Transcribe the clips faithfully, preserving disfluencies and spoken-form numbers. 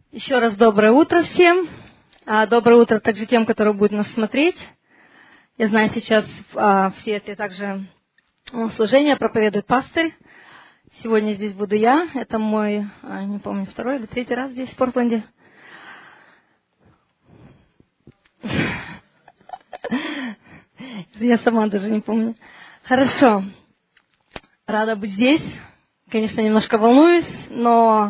Еще раз доброе утро всем. Доброе утро также тем, которые будут нас смотреть. Я знаю, сейчас а, в Сиэтле также служение проповедует пастырь. Сегодня здесь буду я. Это мой, а, не помню, второй или третий раз здесь, в Портленде. Я сама даже не помню. Хорошо. Рада быть здесь. Конечно, немножко волнуюсь, но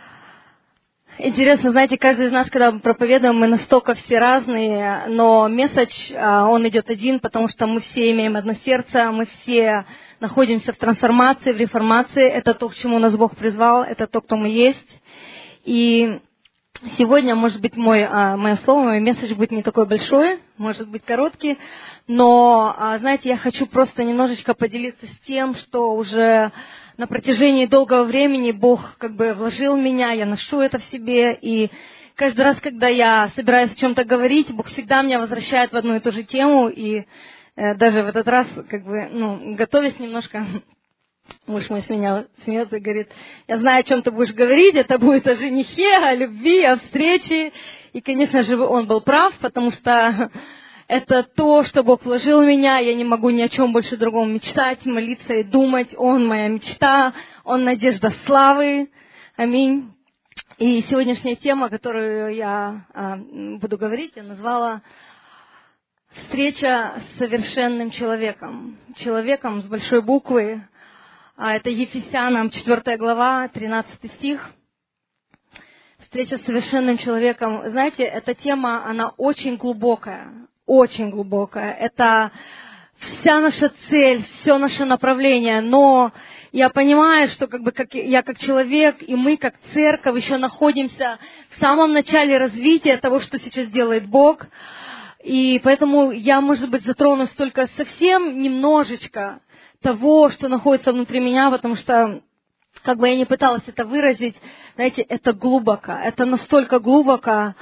интересно, знаете, каждый из нас, когда мы проповедуем, мы настолько все разные, но месседж, он идет один, потому что мы все имеем одно сердце, мы все находимся в трансформации, в реформации. Это то, к чему нас Бог призвал, это то, кто мы есть. И сегодня, может быть, мой, мое слово, мой месседж будет не такой большой, может быть, короткий, но, знаете, я хочу просто немножечко поделиться с тем, что уже на протяжении долгого времени Бог как бы вложил в меня, я ношу это в себе, и каждый раз, когда я собираюсь о чем-то говорить, Бог всегда меня возвращает в одну и ту же тему, и э, даже в этот раз, как бы, ну, готовясь немножко, муж мой с меня смеется и говорит: я знаю, о чем ты будешь говорить, это будет о женихе, о любви, о встрече, и, конечно же, он был прав, потому что это то, что Бог вложил в меня. Я не могу ни о чем больше другом мечтать, молиться и думать. Он моя мечта, Он надежда славы. Аминь. И сегодняшняя тема, которую я а, буду говорить, я назвала «Встреча с совершенным человеком». Человеком с большой буквы. А, это Ефесянам четвёртая глава, тринадцатый стих. Встреча с совершенным человеком. Знаете, эта тема, она очень глубокая. Очень глубокая. Это вся наша цель, все наше направление. Но я понимаю, что как бы как я как человек, и мы как церковь еще находимся в самом начале развития того, что сейчас делает Бог. И поэтому я, может быть, затронусь только совсем немножечко того, что находится внутри меня, потому что как бы я не пыталась это выразить, знаете, это глубоко, это настолько глубоко.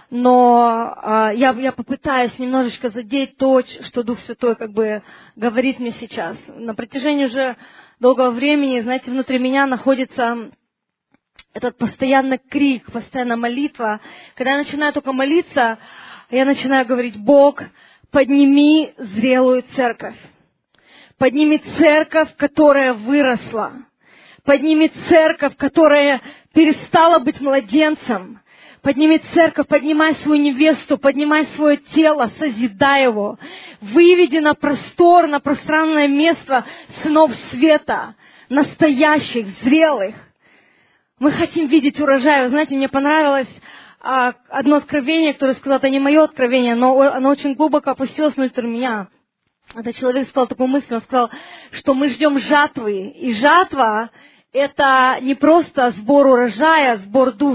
Но э, я, я попытаюсь немножечко задеть то, что Дух Святой как бы говорит мне сейчас. На протяжении уже долгого времени, знаете, внутри меня находится этот постоянный крик, постоянная молитва. Когда я начинаю только молиться, я начинаю говорить: Бог, подними зрелую церковь. Подними церковь, которая выросла. Подними церковь, которая перестала быть младенцем. Подними церковь, поднимай свою невесту, поднимай свое тело, созидай его. Выведи на простор, на пространное место сынов света, настоящих, зрелых. Мы хотим видеть урожай. Вы знаете, мне понравилось а, одно откровение, которое сказал, это не мое откровение, но оно очень глубоко опустилось внутрь меня. Этот человек сказал такую мысль, он сказал, что мы ждем жатвы. И жатва – это не просто сбор урожая, сбор душ.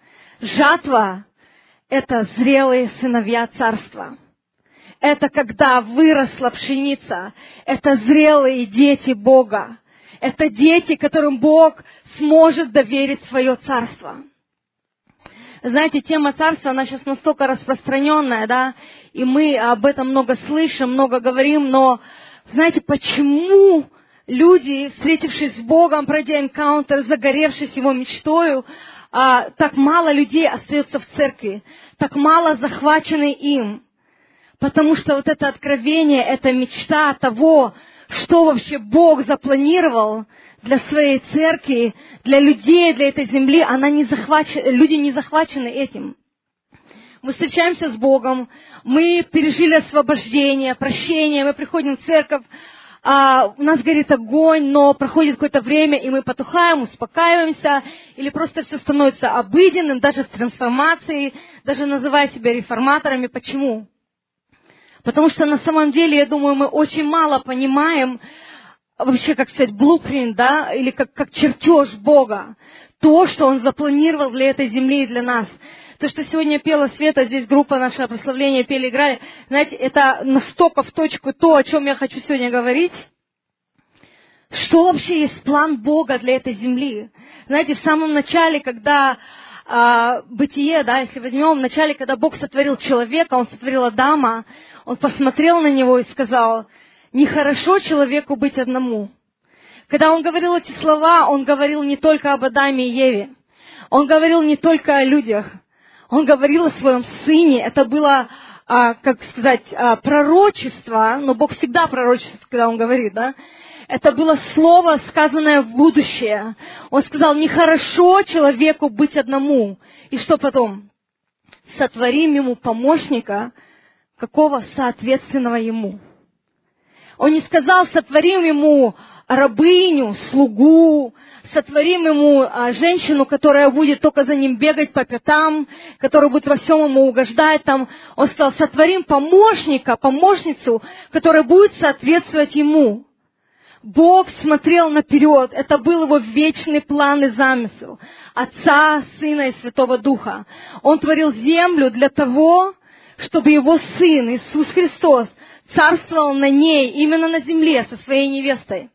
Жатва – это зрелые сыновья царства. Это когда выросла пшеница. Это зрелые дети Бога. Это дети, которым Бог сможет доверить свое царство. Знаете, тема царства, она сейчас настолько распространенная, да, и мы об этом много слышим, много говорим, но знаете, почему люди, встретившись с Богом, пройдя энкаунтер, загоревшись Его мечтою, А, так мало людей остается в церкви, так мало захвачены им. Потому что вот это откровение, эта мечта того, что вообще Бог запланировал для своей церкви, для людей, для этой земли, она не захвачена, люди не захвачены этим. Мы встречаемся с Богом, мы пережили освобождение, прощение, мы приходим в церковь, А, у нас горит огонь, но проходит какое-то время, и мы потухаем, успокаиваемся, или просто все становится обыденным, даже в трансформации, даже называя себя реформаторами. Почему? Потому что на самом деле, я думаю, мы очень мало понимаем вообще, как сказать, blueprint, да, или как, как чертеж Бога, то, что Он запланировал для этой земли и для нас. То, что сегодня пела Света, здесь группа наша прославления пели, играли, знаете, это настолько в точку то, о чем я хочу сегодня говорить. Что вообще есть план Бога для этой земли? Знаете, в самом начале, когда а, Бытие, да, если возьмем, в начале, когда Бог сотворил человека, Он сотворил Адама, Он посмотрел на него и сказал: нехорошо человеку быть одному. Когда Он говорил эти слова, Он говорил не только об Адаме и Еве. Он говорил не только о людях, Он говорил о Своем Сыне. Это было, а, как сказать, а, пророчество, но Бог всегда пророчествует, когда Он говорит, да? Это было слово, сказанное в будущее. Он сказал, нехорошо человеку быть одному. И что потом? Сотворим ему помощника, какого соответственного ему. Он не сказал, сотворим ему рабыню, слугу, сотворим ему а, женщину, которая будет только за ним бегать по пятам, которая будет во всем ему угождать. Там. Он сказал, сотворим помощника, помощницу, которая будет соответствовать ему. Бог смотрел наперед. Это был его вечный план и замысел. Отца, Сына и Святого Духа. Он творил землю для того, чтобы его Сын, Иисус Христос, царствовал на ней, именно на земле, со своей невестой.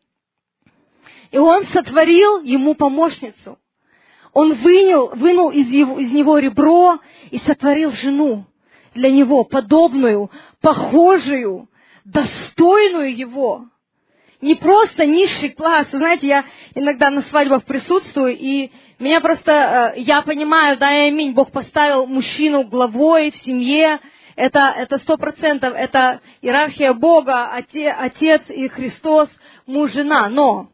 И Он сотворил ему помощницу. Он вынул, вынул из, его, из него ребро и сотворил жену для него, подобную, похожую, достойную его. Не просто низший класс. Знаете, я иногда на свадьбах присутствую, и меня просто, я понимаю, да и аминь, Бог поставил мужчину главой в семье. Это, это сто процентов, это иерархия Бога, отец, отец и Христос, муж, жена. Но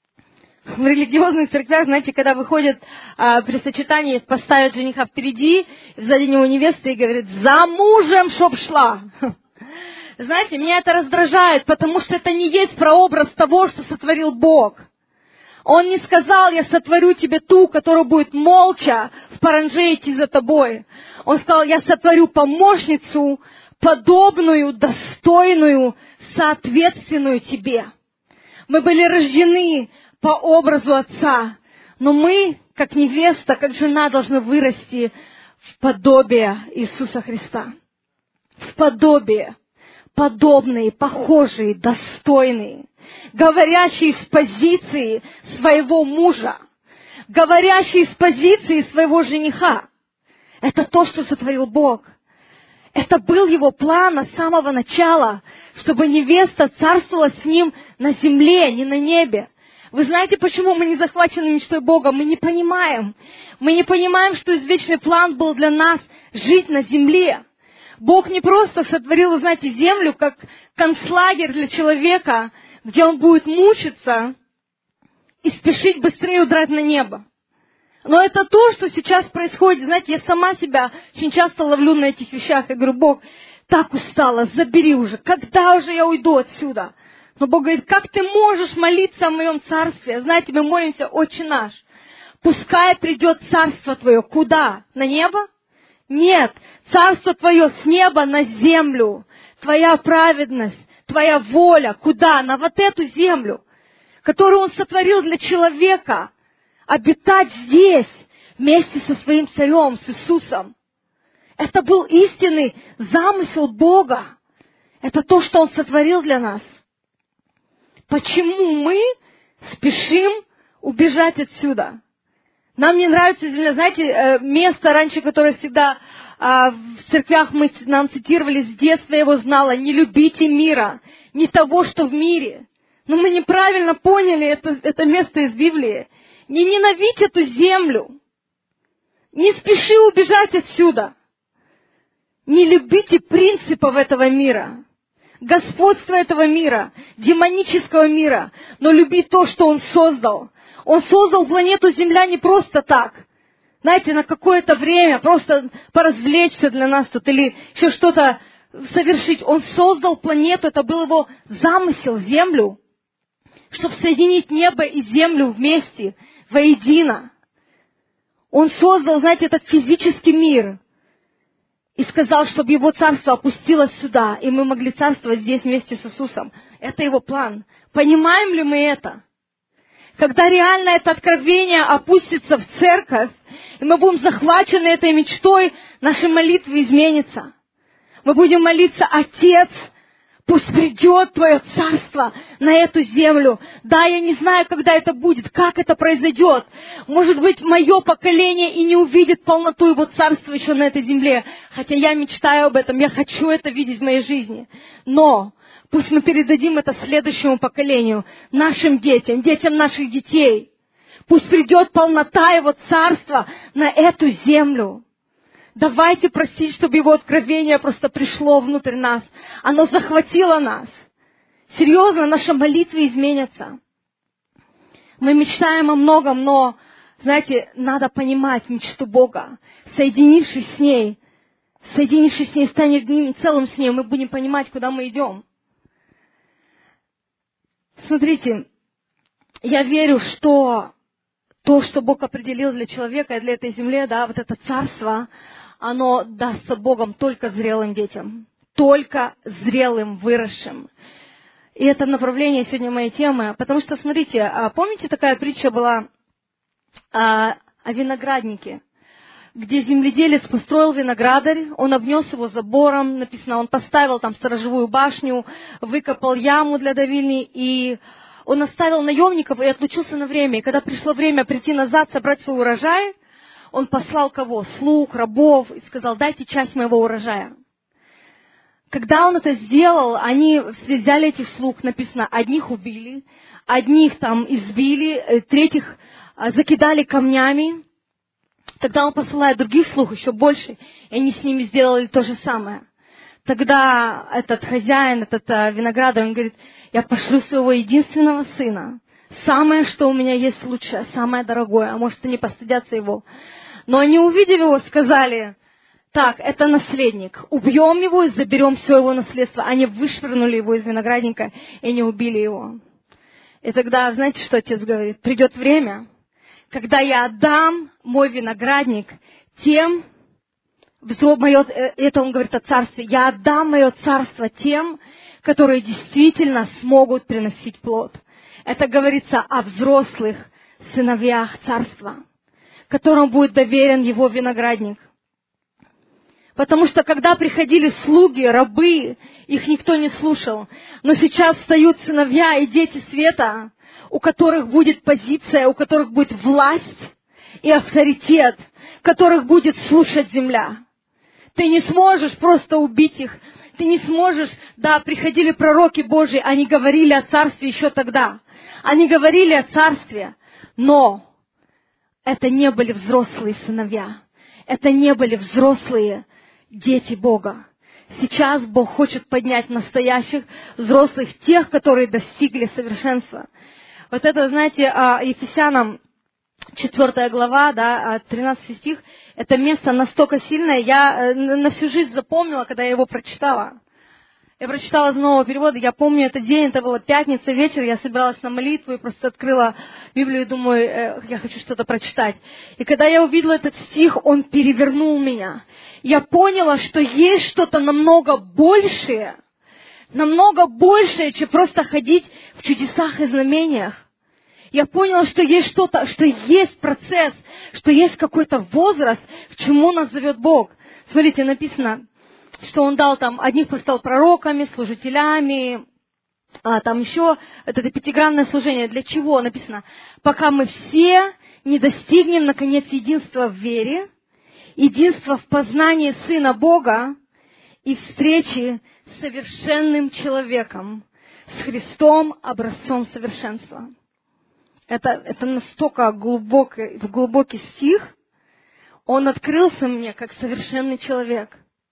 в религиозных церквях, знаете, когда выходят а, при сочетании, поставят жениха впереди, сзади него невеста и говорит, за мужем, чтоб шла. Знаете, меня это раздражает, потому что это не есть прообраз того, что сотворил Бог. Он не сказал, я сотворю тебе ту, которая будет молча в паранже идти за тобой. Он сказал, я сотворю помощницу, подобную, достойную, соответственную тебе. Мы были рождены по образу Отца, но мы, как невеста, как жена, должны вырасти в подобие Иисуса Христа. В подобие. Подобные, похожие, достойные, говорящие с позиции своего мужа, говорящие с позиции своего жениха. Это то, что сотворил Бог. Это был Его план с самого начала, чтобы невеста царствовала с Ним на земле, не на небе. Вы знаете, почему мы не захвачены мечтой Бога? Мы не понимаем. Мы не понимаем, что извечный план был для нас жить на земле. Бог не просто сотворил, вы знаете, землю как концлагерь для человека, где он будет мучиться и спешить быстрее удрать на небо. Но это то, что сейчас происходит. Знаете, я сама себя очень часто ловлю на этих вещах. Я говорю, Бог, так устала, забери уже. Когда уже я уйду отсюда? Но Бог говорит, как ты можешь молиться о моем царстве? Знаете, мы молимся, Отче наш. Пускай придет царство твое. Куда? На небо? Нет, царство твое с неба на землю, твоя праведность, твоя воля, куда? На вот эту землю, которую Он сотворил для человека, обитать здесь, вместе со своим царем, с Иисусом. Это был истинный замысел Бога. Это то, что Он сотворил для нас. Почему мы спешим убежать отсюда? Нам не нравится земля. Знаете, место раньше, которое всегда а, в церквях мы, нам цитировали, с детства я его знала. Не любите мира, не того, что в мире. Но мы неправильно поняли это, это место из Библии. Не ненавидь эту землю. Не спеши убежать отсюда. Не любите принципов этого мира, господства этого мира, демонического мира, но люби то, что Он создал. Он создал планету Земля не просто так. Знаете, на какое-то время, просто поразвлечься для нас тут или еще что-то совершить. Он создал планету, это был Его замысел, Землю, чтобы соединить небо и землю вместе, воедино. Он создал, знаете, этот физический мир и сказал, чтобы Его царство опустилось сюда, и мы могли царствовать здесь вместе с Иисусом. Это Его план. Понимаем ли мы это? Когда реально это откровение опустится в церковь, и мы будем захвачены этой мечтой, наши молитвы изменятся. Мы будем молиться, Отец, пусть придет Твое царство на эту землю. Да, я не знаю, когда это будет, как это произойдет. Может быть, мое поколение и не увидит полноту Его царства еще на этой земле. Хотя я мечтаю об этом, я хочу это видеть в моей жизни. Но пусть мы передадим это следующему поколению, нашим детям, детям наших детей. Пусть придет полнота Его Царства на эту землю. Давайте просить, чтобы Его откровение просто пришло внутрь нас. Оно захватило нас. Серьезно, наши молитвы изменятся. Мы мечтаем о многом, но, знаете, надо понимать мечту Бога. Соединившись с ней, соединившись с ней, станем одним целым с ней, мы будем понимать, куда мы идем. Смотрите, я верю, что то, что Бог определил для человека и для этой земли, да, вот это царство, оно дастся Богом только зрелым детям, только зрелым, выросшим. И это направление сегодня моей темы, потому что, смотрите, помните, такая притча была о, о винограднике, где земледелец построил виноградарь, он обнес его забором, написано, он поставил там сторожевую башню, выкопал яму для давильни, и он оставил наемников и отлучился на время. И когда пришло время прийти назад, собрать свой урожай, он послал кого? Слуг, рабов, и сказал, дайте часть моего урожая. Когда он это сделал, они взяли этих слуг, написано, одних убили, одних там избили, третьих закидали камнями. Тогда он посылает других слуг, еще больше, и они с ними сделали то же самое. Тогда этот хозяин, этот виноградарь, он говорит, я пошлю своего единственного сына. Самое, что у меня есть лучшее, самое дорогое, а может, они постыдятся его. Но они, увидев его, сказали, так, это наследник, убьем его и заберем все его наследство. Они вышвырнули его из виноградника и не убили его. И тогда, знаете, что отец говорит? Придет время, когда я отдам мой виноградник тем, мое, это он говорит о царстве, я отдам мое царство тем, которые действительно смогут приносить плод. Это говорится о взрослых сыновьях царства, которым будет доверен его виноградник. Потому что когда приходили слуги, рабы, их никто не слушал. Но сейчас встают сыновья и дети света, у которых будет позиция, у которых будет власть и авторитет, которых будет слушать земля. Ты не сможешь просто убить их. Ты не сможешь, да, приходили пророки Божьи, они говорили о царстве еще тогда. Они говорили о царстве, но это не были взрослые сыновья. Это не были взрослые дети Бога. Сейчас Бог хочет поднять настоящих взрослых, тех, которые достигли совершенства. Вот это, знаете, Ефесянам четвёртая глава, да, тринадцатый стих, это место настолько сильное, я на всю жизнь запомнила, когда я его прочитала. Я прочитала из нового перевода, я помню этот день, это была пятница, вечер, я собиралась на молитву и просто открыла Библию и думаю, э, я хочу что-то прочитать. И когда я увидела этот стих, он перевернул меня. Я поняла, что есть что-то намного большее, намного большее, чем просто ходить в чудесах и знамениях. Я поняла, что есть что-то, что есть процесс, что есть какой-то возраст, к чему нас зовет Бог. Смотрите, написано, что Он дал там, одних поставил пророками, служителями, а там еще, это, это пятигранное служение. Для чего? Написано, пока мы все не достигнем, наконец, единства в вере, единства в познании Сына Бога и встречи с совершенным человеком, с Христом, образцом совершенства. Это, это настолько глубокий, глубокий стих, он открылся мне как совершенный человек.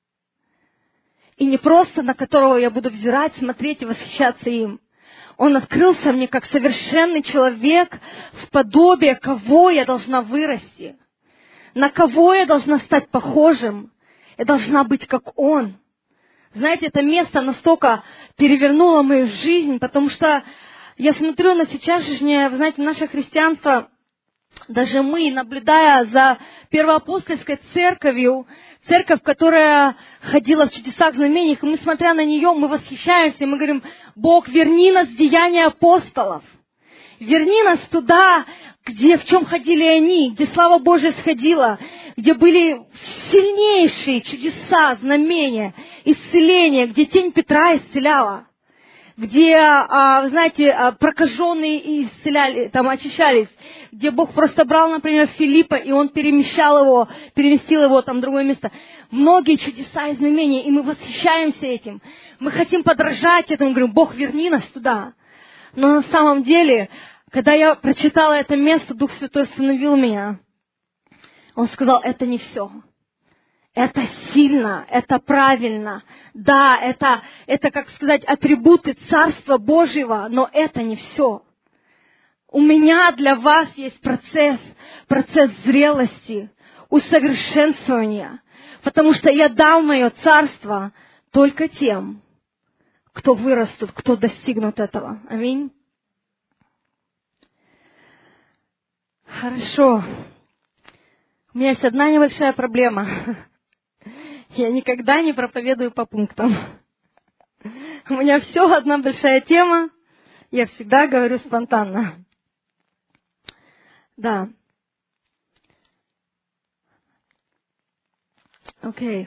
И не просто на которого я буду взирать, смотреть и восхищаться им. Он открылся мне как совершенный человек, в подобие кого я должна вырасти, на кого я должна стать похожим. Я должна быть как Он. Знаете, это место настолько перевернуло мою жизнь, потому что я смотрю на сейчасшнее, вы знаете, наше христианство, даже мы, наблюдая за первоапостольской церковью, церковь, которая ходила в чудесах, знамениях, и мы, смотря на нее, мы восхищаемся, и мы говорим, Бог, верни нас в деяния апостолов. Верни нас туда, где, в чем ходили они, где слава Божия сходила, где были сильнейшие чудеса, знамения, исцеления, где тень Петра исцеляла, где, вы знаете, прокаженные исцеляли, там очищались, где Бог просто брал, например, Филиппа, и Он перемещал его, переместил его там в другое место. Многие чудеса и знамения, и мы восхищаемся этим. Мы хотим подражать этому, говорим, Бог, верни нас туда. Но на самом деле, Когда я прочитала это место, Дух Святой остановил меня. Он сказал, это не все. Это сильно, это правильно. Да, это, это, как сказать, атрибуты Царства Божьего, но это не все. У меня для вас есть процесс, процесс зрелости, усовершенствования, потому что я дал мое царство только тем, кто вырастут, кто достигнут этого. Аминь. Хорошо. У меня есть одна небольшая проблема. Я никогда не проповедую по пунктам. У меня все одна большая тема. Я всегда говорю спонтанно. Да. Окей.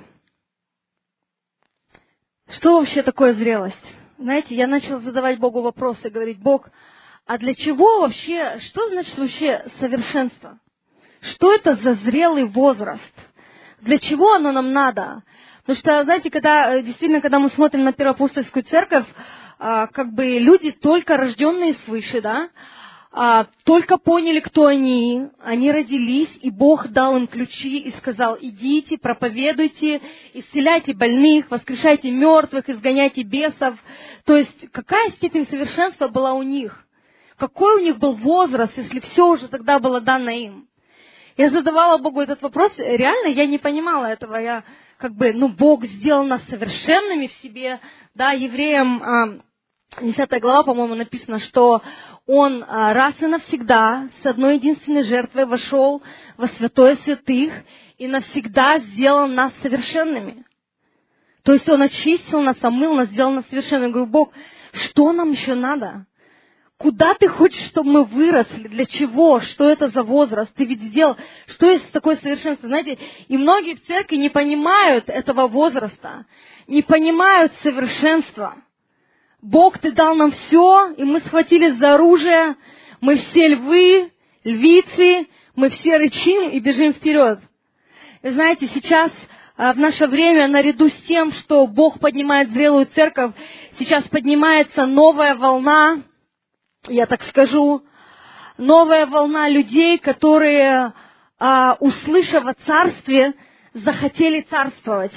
Что вообще такое зрелость? Знаете, я начала задавать Богу вопросы, говорить, Бог, а для чего вообще, что значит вообще совершенство? Что это за зрелый возраст? Для чего оно нам надо? Потому что, знаете, когда, действительно, когда мы смотрим на Первоапостольскую церковь, как бы люди, только рожденные свыше, да, только поняли, кто они, они родились, и Бог дал им ключи и сказал, идите, проповедуйте, исцеляйте больных, воскрешайте мертвых, изгоняйте бесов. То есть, какая степень совершенства была у них? Какой у них был возраст, если все уже тогда было дано им? Я задавала Богу этот вопрос, реально я не понимала этого, я как бы, ну, Бог сделал нас совершенными в себе, да, Евреям, десятая глава, по-моему, написано, что Он раз и навсегда с одной единственной жертвой вошел во святое святых и навсегда сделал нас совершенными. То есть Он очистил нас, омыл нас, сделал нас совершенными. Я говорю, Бог, что нам еще надо? Куда ты хочешь, чтобы мы выросли? Для чего? Что это за возраст? Ты ведь сделал... Что есть такое совершенство? Знаете, и многие в церкви не понимают этого возраста, не понимают совершенства. Бог, Ты дал нам все, и мы схватились за оружие, мы все львы, львицы, мы все рычим и бежим вперед. И знаете, сейчас в наше время, наряду с тем, что Бог поднимает зрелую церковь, сейчас поднимается новая волна, я так скажу, новая волна людей, которые, услышав о царстве, захотели царствовать.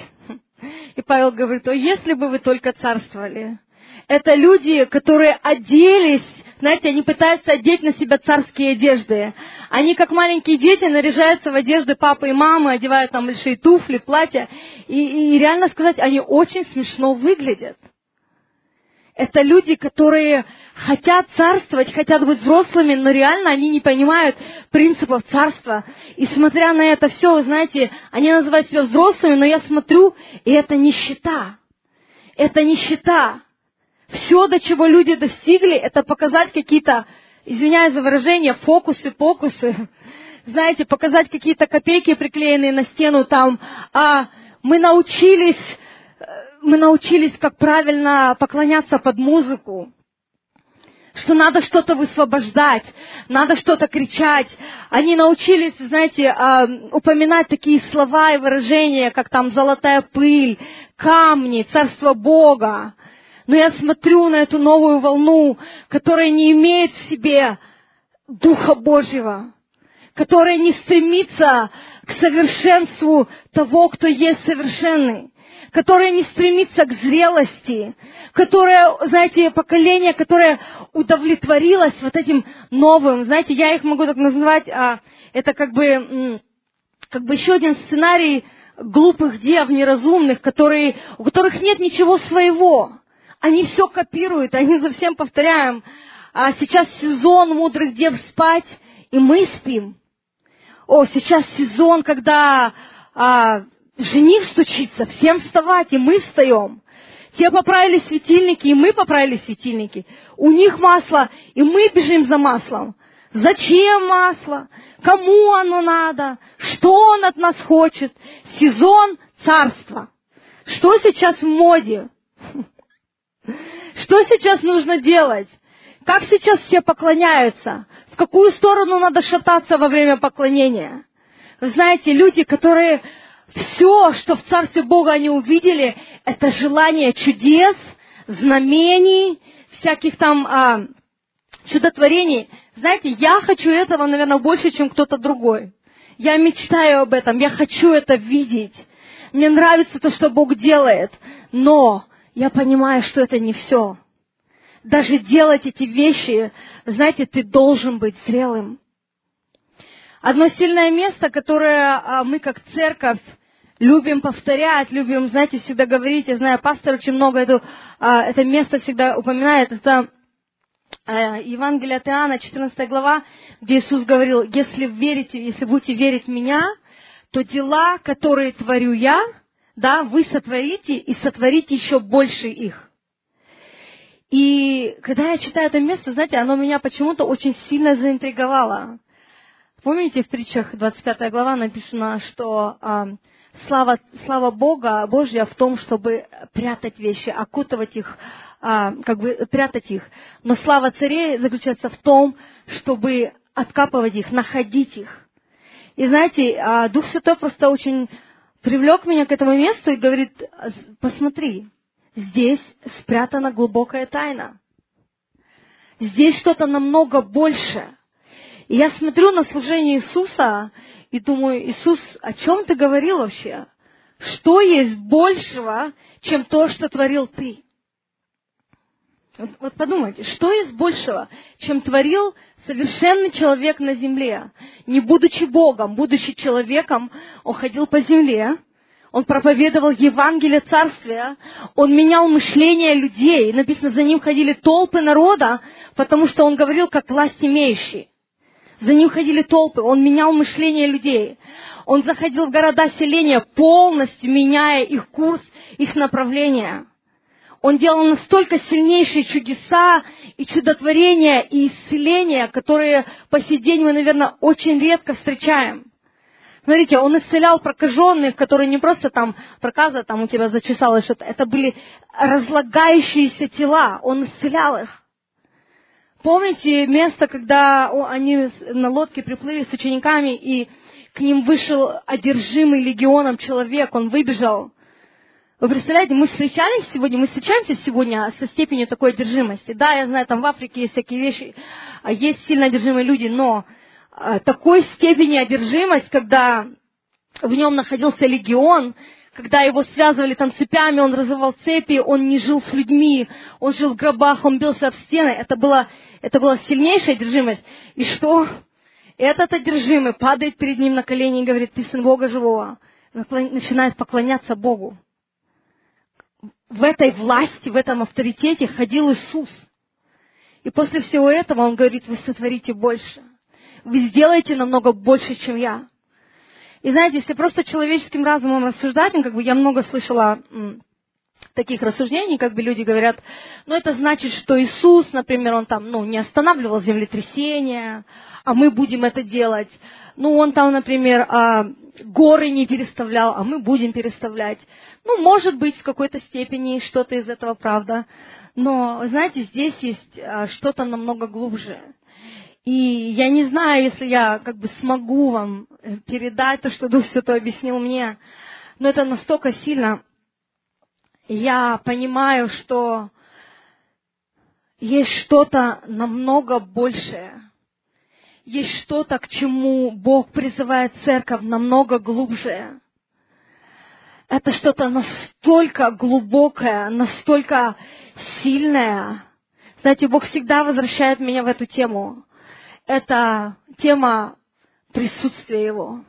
И Павел говорит, о, если бы вы только царствовали. Это люди, которые оделись, знаете, они пытаются одеть на себя царские одежды. Они, как маленькие дети, наряжаются в одежды папы и мамы, одевают там большие туфли, платья. И, и реально сказать, они очень смешно выглядят. Это люди, которые хотят царствовать, хотят быть взрослыми, но реально они не понимают принципов царства. И смотря на это все, вы знаете, они называют себя взрослыми, но я смотрю, и это нищета. Это нищета. Все, до чего люди достигли, это показать какие-то, извиняюсь за выражение, фокусы-покусы. Знаете, показать какие-то копейки, приклеенные на стену там. А мы научились... Мы научились, как правильно поклоняться под музыку, что надо что-то высвобождать, надо что-то кричать. Они научились, знаете, упоминать такие слова и выражения, как там золотая пыль, камни, царство Бога. Но я смотрю на эту новую волну, которая не имеет в себе Духа Божьего, которая не стремится к совершенству того, кто есть совершенный, которое не стремится к зрелости, которое, знаете, поколение, которое удовлетворилось вот этим новым, знаете, я их могу так назвать, а, это как бы, как бы еще один сценарий глупых дев, неразумных, которые, у которых нет ничего своего. Они все копируют, они за всем повторяем. А сейчас сезон мудрых дев спать, и мы спим. О, сейчас сезон, когда... А, жених стучится, всем вставать, и мы встаем. Те поправили светильники, и мы поправили светильники. У них масло, и мы бежим за маслом. Зачем масло? Кому оно надо? Что он от нас хочет? Сезон царства. Что сейчас в моде? Что сейчас нужно делать? Как сейчас все поклоняются? В какую сторону надо шататься во время поклонения? Вы знаете, люди, которые... Все, что в Царстве Бога они увидели, это желание чудес, знамений, всяких там а, чудотворений. Знаете, я хочу этого, наверное, больше, чем кто-то другой. Я мечтаю об этом, я хочу это видеть. Мне нравится то, что Бог делает, но я понимаю, что это не все. Даже делать эти вещи, знаете, ты должен быть зрелым. Одно сильное место, которое мы как церковь любим повторять, любим, знаете, всегда говорить, я знаю, пастор очень много это, это место всегда упоминает, это Евангелие от Иоанна, четырнадцатая глава, где Иисус говорил, если верите, если будете верить в Меня, то дела, которые творю Я, да, вы сотворите и сотворите еще больше их. И когда я читаю это место, знаете, оно меня почему-то очень сильно заинтриговало. Помните, в притчах двадцать пятая глава написано, что а, слава, слава Бога, Божья в том, чтобы прятать вещи, окутывать их, а, как бы прятать их. Но слава царей заключается в том, чтобы откапывать их, находить их. И знаете, Дух Святой просто очень привлек меня к этому месту и говорит, посмотри, здесь спрятана глубокая тайна. Здесь что-то намного больше. И я смотрю на служение Иисуса и думаю, Иисус, о чем ты говорил вообще? Что есть большего, чем то, что творил ты? Вот, вот подумайте, что есть большего, чем творил совершенный человек на земле? Не будучи Богом, будучи человеком, он ходил по земле, он проповедовал Евангелие Царствия, он менял мышление людей. Написано, за ним ходили толпы народа, потому что он говорил как власть имеющий. За ним ходили толпы, он менял мышление людей. Он заходил в города, селения, полностью меняя их курс, их направление. Он делал настолько сильнейшие чудеса и чудотворения, и исцеления, которые по сей день мы, наверное, очень редко встречаем. Смотрите, он исцелял прокаженных, которые не просто там проказа, там у тебя зачесалось что-то, это были разлагающиеся тела, он исцелял их. Помните место, когда они на лодке приплыли с учениками, и к ним вышел одержимый легионом человек, он выбежал. Вы представляете, мы встречались сегодня, мы встречаемся сегодня со степенью такой одержимости. Да, я знаю, там в Африке есть всякие вещи, есть сильно одержимые люди, но такой степени одержимость, когда в нем находился легион, когда его связывали там цепями, он разрывал цепи, он не жил с людьми, он жил в гробах, он бился об стены. Это была, это была сильнейшая одержимость. И что? Этот одержимый падает перед ним на колени и говорит, ты сын Бога живого. Начинает поклоняться Богу. В этой власти, в этом авторитете ходил Иисус. И после всего этого он говорит, вы сотворите больше. Вы сделаете намного больше, чем я. И знаете, если просто человеческим разумом рассуждать, ну, как бы я много слышала м, таких рассуждений, как бы люди говорят, ну это значит, что Иисус, например, он там, ну, не останавливал землетрясения, а мы будем это делать. Ну, он там, например, а, горы не переставлял, а мы будем переставлять. Ну, может быть, в какой-то степени что-то из этого правда. Но, знаете, здесь есть а, что-то намного глубже. И я не знаю, если я как бы смогу вам передать то, что Дух Святой объяснил мне, но это настолько сильно. Я понимаю, что есть что-то намного большее. Есть что-то, к чему Бог призывает церковь намного глубже. Это что-то настолько глубокое, настолько сильное. Знаете, Бог всегда возвращает меня в эту тему. Это тема присутствия Его.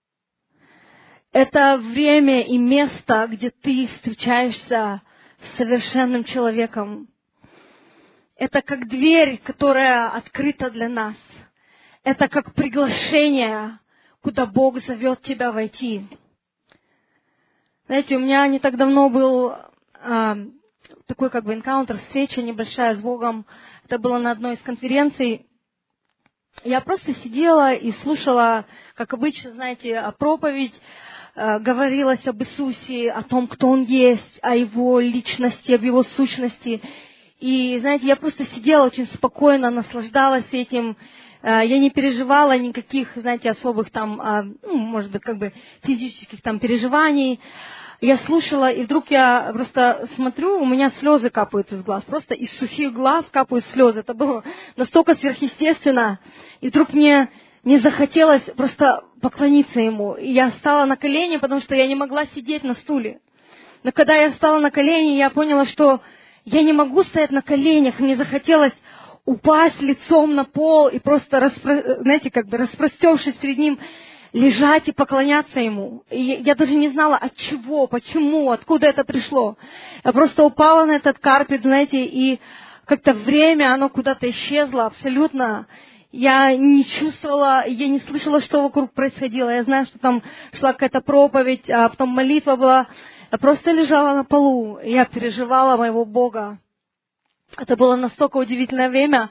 Это время и место, где ты встречаешься с совершенным человеком. Это как дверь, которая открыта для нас. Это как приглашение, куда Бог зовет тебя войти. Знаете, у меня не так давно был э, такой как бы энкаунтер, встреча небольшая с Богом. Это было на одной из конференций. Я просто сидела и слушала, как обычно, знаете, проповедь, э, говорилось об Иисусе, о том, кто Он есть, о Его личности, об Его сущности. И, знаете, я просто сидела очень спокойно, наслаждалась этим, Я не переживала никаких, знаете, особых там, ну, может быть, как бы физических там переживаний. Я слушала, и вдруг я просто смотрю, у меня слезы капают из глаз. Просто из сухих глаз капают слезы. Это было настолько сверхъестественно. И вдруг мне не захотелось просто поклониться ему. И я встала на колени, потому что я не могла сидеть на стуле. Но когда я встала на колени, я поняла, что я не могу стоять на коленях. Мне захотелось упасть лицом на пол и просто, распро... знаете, как бы распростершись перед ним, лежать и поклоняться ему. И я даже не знала, от чего, почему, откуда это пришло. Я просто упала на этот карпет, знаете, и как-то время, оно куда-то исчезло абсолютно. Я не чувствовала, я не слышала, что вокруг происходило. Я знаю, что там шла какая-то проповедь, а потом молитва была. Я просто лежала на полу, и я переживала моего Бога. Это было настолько удивительное время,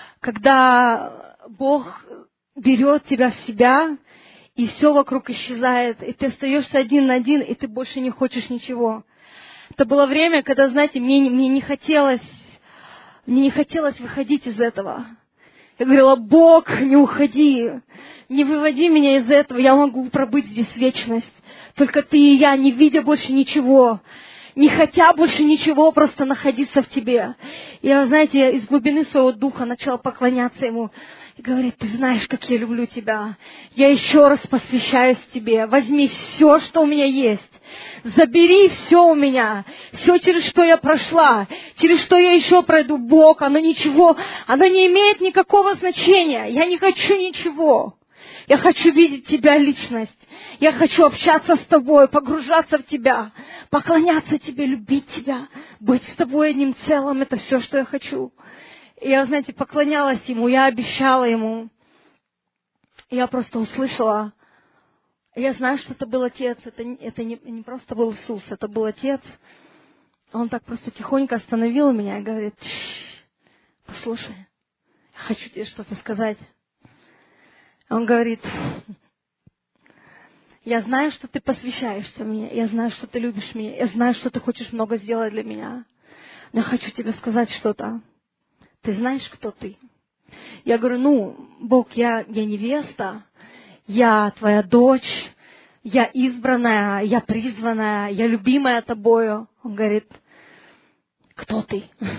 когда Бог берет тебя в себя, и все вокруг исчезает, и ты остаешься один на один, и ты больше не хочешь ничего. Это было время, когда, знаете, мне, мне не хотелось, мне не хотелось выходить из этого. Я говорила: Бог, не уходи, не выводи меня из этого, я могу пробыть здесь вечность. Только ты и я, не видя больше ничего, не хотя больше ничего, просто находиться в тебе. И я, знаете, из глубины своего духа начала поклоняться ему. И говорит: ты знаешь, как я люблю тебя. Я еще раз посвящаюсь тебе. Возьми все, что у меня есть. Забери все у меня. Все, через что я прошла. Через что я еще пройду. Бог, оно ничего, оно не имеет никакого значения. Я не хочу ничего. Я хочу видеть тебя, личность. Я хочу общаться с тобой, погружаться в тебя, поклоняться тебе, любить тебя, быть с тобой одним целым. Это все, что я хочу. И я, знаете, поклонялась ему, я обещала ему. И я просто услышала. Я знаю, что это был Отец. Это, это не, не просто был Иисус, это был Отец. Он так просто тихонько остановил меня и говорит: послушай, я хочу тебе что-то сказать. Он говорит: я знаю, что ты посвящаешься мне, я знаю, что ты любишь меня, я знаю, что ты хочешь много сделать для меня, но я хочу тебе сказать что-то. Ты знаешь, кто ты? Я говорю: ну, Бог, я, я невеста, я твоя дочь, я избранная, я призванная, я любимая тобою. Он говорит: кто ты?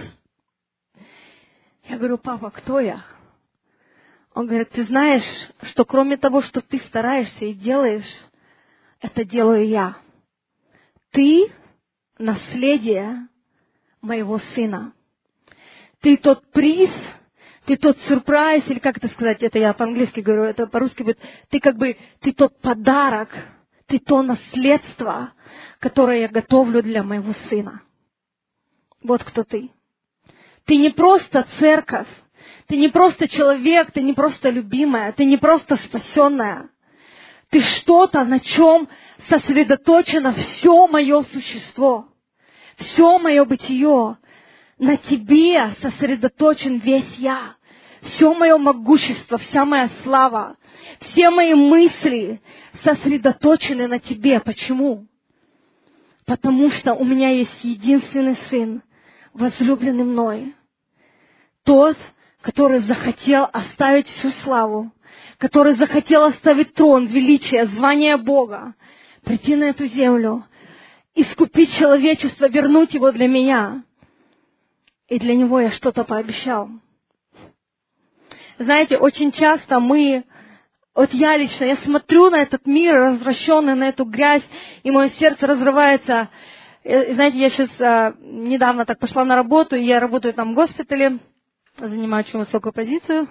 Я говорю: папа, кто я? Он говорит: ты знаешь, что кроме того, что ты стараешься и делаешь, это делаю я. Ты — наследие моего сына. Ты тот приз, ты тот сюрприз, или как это сказать, это я по-английски говорю, это по-русски будет, ты как бы, ты тот подарок, ты то наследство, которое я готовлю для моего сына. Вот кто ты. Ты не просто церковь, ты не просто человек, ты не просто любимая, ты не просто спасенная. Ты что-то, на чем сосредоточено все мое существо, все мое бытие. На тебе сосредоточен весь я. Все мое могущество, вся моя слава, все мои мысли сосредоточены на тебе. Почему? Потому что у меня есть единственный сын, возлюбленный мной. Тот, который захотел оставить всю славу, который захотел оставить трон, величие, звание Бога, прийти на эту землю, искупить человечество, вернуть его для меня. И для него я что-то пообещал. Знаете, очень часто мы, вот я лично, я смотрю на этот мир, развращенный, на эту грязь, и мое сердце разрывается. И, знаете, я сейчас а, недавно так пошла на работу, и я работаю там в госпитале, занимаю очень высокую позицию.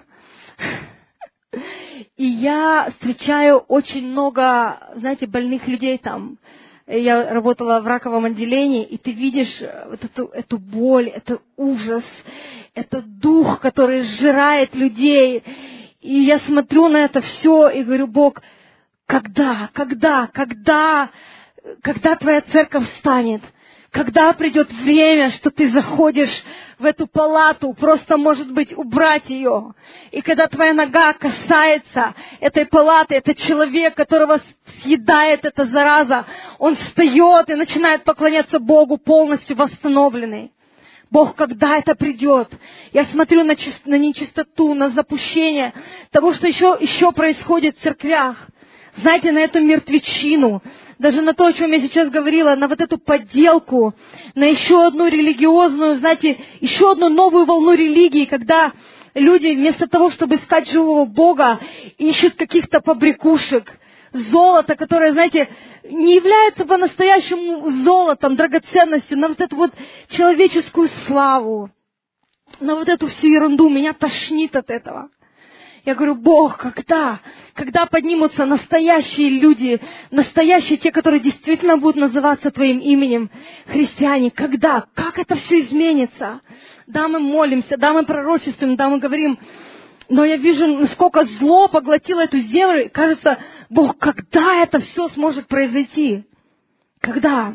И я встречаю очень много, знаете, больных людей там. Я работала в раковом отделении, и ты видишь вот эту, эту боль, это ужас, этот дух, который сжирает людей. И я смотрю на это все и говорю: Бог, когда, когда, когда, когда твоя церковь встанет? Когда придет время, что ты заходишь в эту палату, просто, может быть, убрать ее. И когда твоя нога касается этой палаты, этот человек, которого съедает эта зараза, он встает и начинает поклоняться Богу полностью восстановленный. Бог, когда это придет? Я смотрю на, чис- на нечистоту, на запущение того, что еще, еще происходит в церквях. Знаете, на эту мертвечину, даже на то, о чем я сейчас говорила, на вот эту подделку, на еще одну религиозную, знаете, еще одну новую волну религии, когда люди вместо того, чтобы искать живого Бога, ищут каких-то побрякушек, золото, которое, знаете, не является по-настоящему золотом, драгоценностью, на вот эту вот человеческую славу, на вот эту всю ерунду. Меня тошнит от этого. Я говорю, Бог, когда? Когда поднимутся настоящие люди, настоящие те, которые действительно будут называться Твоим именем, христиане? Когда? Как это все изменится? Да, мы молимся, да, мы пророчествуем, да, мы говорим, но я вижу, насколько зло поглотило эту землю, и кажется, Бог, когда это все сможет произойти? Когда?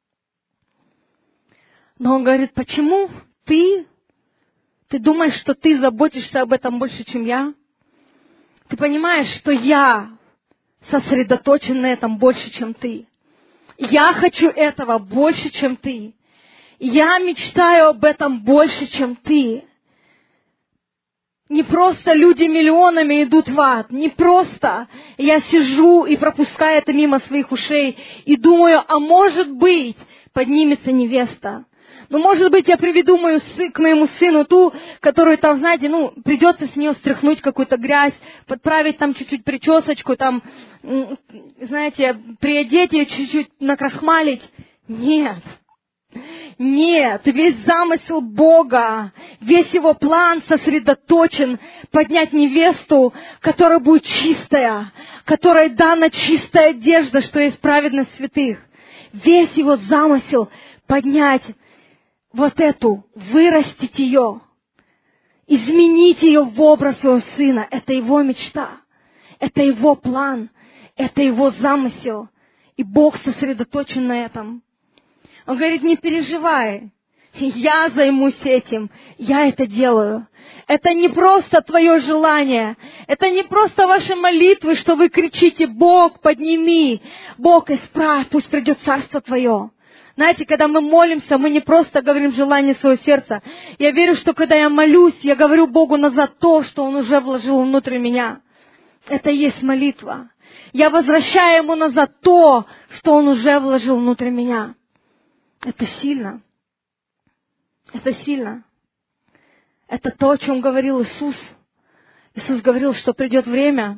Но Он говорит, почему ты, ты думаешь, что ты заботишься об этом больше, чем я? Ты понимаешь, что я сосредоточен на этом больше, чем ты. Я хочу этого больше, чем ты. Я мечтаю об этом больше, чем ты. Не просто люди миллионами идут в ад. Не просто я сижу и пропускаю это мимо своих ушей и думаю, а может быть, поднимется невеста. Ну, может быть, я приведу мою сы, к моему сыну ту, которую там, знаете, ну, придется с нее стряхнуть какую-то грязь, подправить там чуть-чуть причесочку, там, знаете, приодеть ее чуть-чуть, накрахмалить. Нет. Нет, весь замысел Бога, весь Его план сосредоточен поднять невесту, которая будет чистая, которой дана чистая одежда, что есть праведность святых. Весь Его замысел поднять вот эту, вырастить ее, изменить ее в образ Своего Сына. Это Его мечта, это Его план, это Его замысел. И Бог сосредоточен на этом. Он говорит, не переживай, я займусь этим, я это делаю. Это не просто твое желание, это не просто ваши молитвы, что вы кричите, Бог, подними, Бог, исправь, пусть придет царство Твое. Знаете, когда мы молимся, мы не просто говорим желание своего сердца. Я верю, что когда я молюсь, я говорю Богу назад то, что Он уже вложил внутрь меня. Это и есть молитва. Я возвращаю Ему назад то, что Он уже вложил внутрь меня. Это сильно. Это сильно. Это то, о чем говорил Иисус. Иисус говорил, что придет время,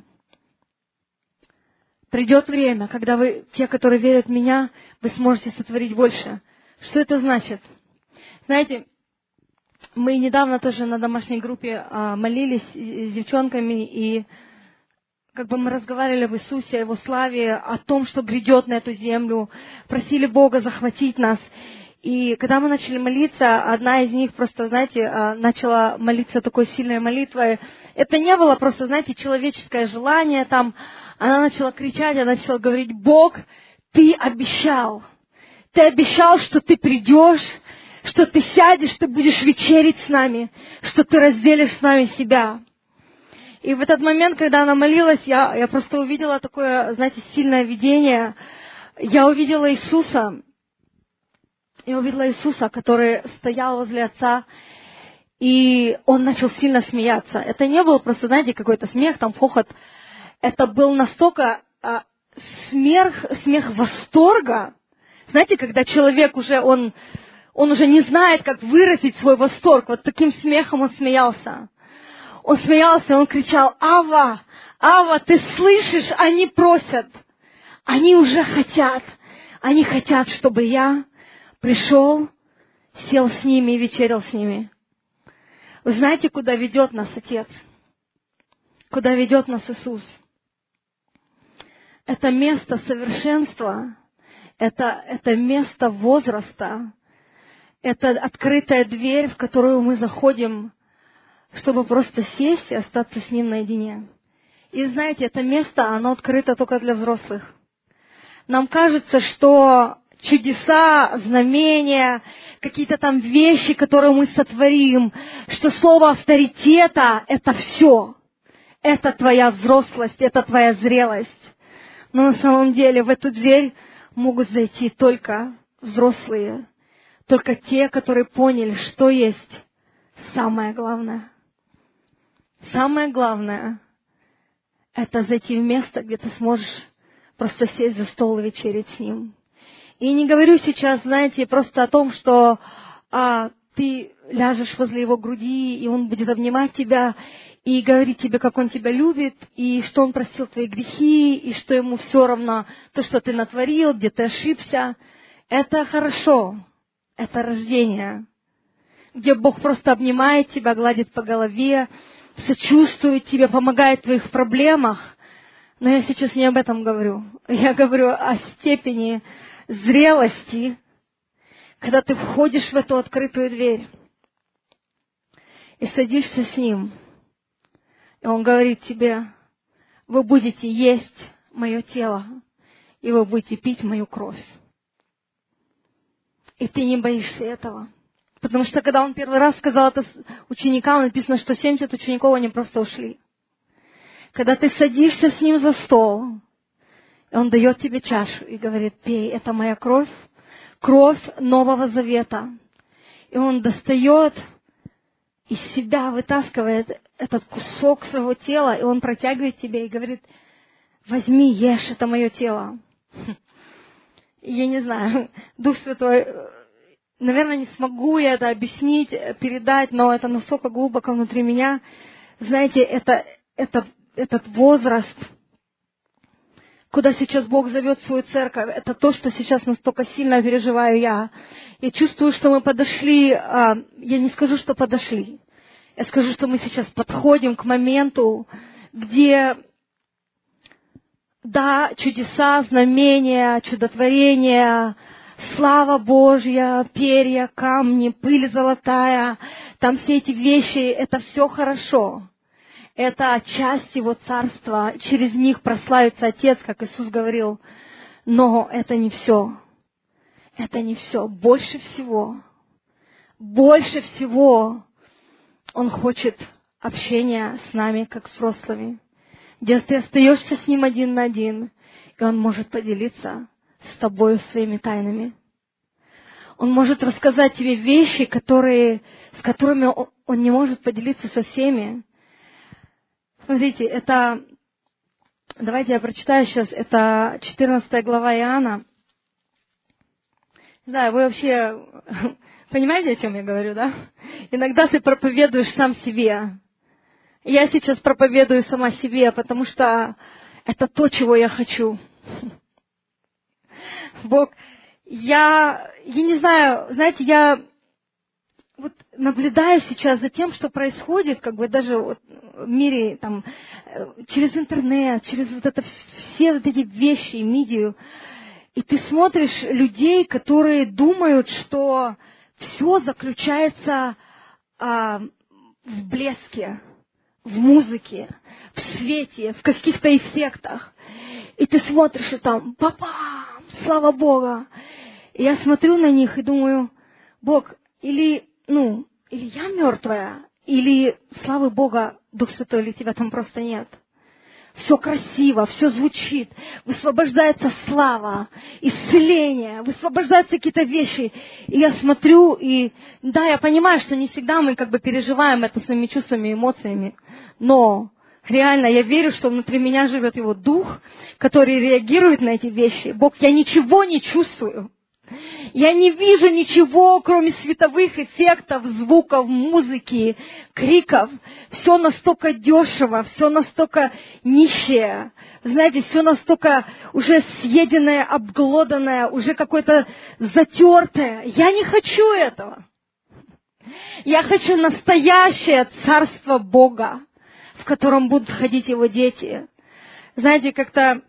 придет время, когда вы, те, которые верят в Меня, вы сможете сотворить больше. Что это значит? Знаете, мы недавно тоже на домашней группе а, молились с девчонками, и как бы мы разговаривали об Иисусе, о Его славе, о том, что грядет на эту землю, просили Бога захватить нас. И когда мы начали молиться, одна из них просто, знаете, начала молиться такой сильной молитвой. Это не было просто, знаете, человеческое желание там. Она начала кричать, она начала говорить, Бог, Ты обещал. Ты обещал, что Ты придешь, что Ты сядешь, Ты будешь вечерить с нами, что Ты разделишь с нами себя. И в этот момент, когда она молилась, я, я просто увидела такое, знаете, сильное видение. Я увидела Иисуса. Я увидела Иисуса, который стоял возле Отца, и Он начал сильно смеяться. Это не был просто, знаете, какой-то смех, там, хохот. Это был настолько а, смех, смех восторга. Знаете, когда человек уже, он, он уже не знает, как выразить свой восторг. Вот таким смехом он смеялся. Он смеялся, он кричал, Ава, Ава, ты слышишь, они просят, они уже хотят, они хотят, чтобы я пришел, сел с ними и вечерил с ними. Вы знаете, куда ведет нас Отец? Куда ведет нас Иисус? Это место совершенства, это, это место возраста, это открытая дверь, в которую мы заходим, чтобы просто сесть и остаться с Ним наедине. И знаете, это место, оно открыто только для взрослых. Нам кажется, что чудеса, знамения, какие-то там вещи, которые мы сотворим, что слово авторитета — это все. Это твоя взрослость, это твоя зрелость. Но на самом деле в эту дверь могут зайти только взрослые, только те, которые поняли, что есть самое главное. Самое главное — это зайти в место, где ты сможешь просто сесть за стол и вечерить с Ним. И не говорю сейчас, знаете, просто о том, что а, ты ляжешь возле Его груди, и Он будет обнимать тебя и говорить тебе, как Он тебя любит, и что Он простил твои грехи, и что Ему все равно то, что ты натворил, где ты ошибся. Это хорошо. Это рождение, где Бог просто обнимает тебя, гладит по голове, сочувствует тебе, помогает в твоих проблемах. Но я сейчас не об этом говорю. Я говорю о степени зрелости, когда ты входишь в эту открытую дверь и садишься с Ним. И Он говорит тебе: вы будете есть мое тело, и вы будете пить мою кровь. И ты не боишься этого. Потому что когда Он первый раз сказал это ученикам, написано, что семьдесят учеников, они просто ушли. Когда ты садишься с Ним за стол, и Он дает тебе чашу и говорит: пей, это моя кровь, кровь Нового Завета. И Он достает из себя, вытаскивает этот кусок своего тела, и Он протягивает тебе и говорит: возьми, ешь, это мое тело. Я не знаю, Дух Святой, наверное, не смогу я это объяснить, передать, но это настолько глубоко внутри меня. Знаете, это, это, этот возраст, куда сейчас Бог зовет свою церковь, это то, что сейчас настолько сильно переживаю я. Я чувствую, что мы подошли, я не скажу, что подошли, я скажу, что мы сейчас подходим к моменту, где, да, чудеса, знамения, чудотворения, слава Божья, перья, камни, пыль золотая, там все эти вещи, это все хорошо. Это часть Его Царства, через них прославится Отец, как Иисус говорил. Но это не все. Это не все. Больше всего, больше всего Он хочет общения с нами, как с взрослыми, где ты остаешься с Ним один на один, и Он может поделиться с тобой своими тайнами. Он может рассказать тебе вещи, которые, с которыми он, он не может поделиться со всеми. Смотрите, это, давайте я прочитаю сейчас, это четырнадцатая глава Иоанна. Да, вы вообще понимаете, о чем я говорю, да? Иногда ты проповедуешь сам себе. Я сейчас проповедую сама себе, потому что это то, чего я хочу. Бог, я, я не знаю, знаете, я вот наблюдаю сейчас за тем, что происходит, как бы даже вот в мире, там, через интернет, через вот это, все вот эти вещи, медиа, и ты смотришь людей, которые думают, что все заключается а, в блеске, в музыке, в свете, в каких-то эффектах. И ты смотришь, и там, папа, слава Богу. И я смотрю на них и думаю: Бог, или, ну, или я мертвая, или, славы Бога, Дух Святой, или тебя там просто нет. Все красиво, все звучит, высвобождается слава, исцеление, высвобождаются какие-то вещи. И я смотрю, и да, я понимаю, что не всегда мы как бы переживаем это своими чувствами, эмоциями, но реально я верю, что внутри меня живет Его Дух, который реагирует на эти вещи. Бог, я ничего не чувствую. Я не вижу ничего, кроме световых эффектов, звуков, музыки, криков. Все настолько дешево, все настолько нищее. Знаете, все настолько уже съеденное, обглоданное, уже какое-то затертое. Я не хочу этого. Я хочу настоящее царство Бога, в котором будут ходить Его дети. Знаете, как-то...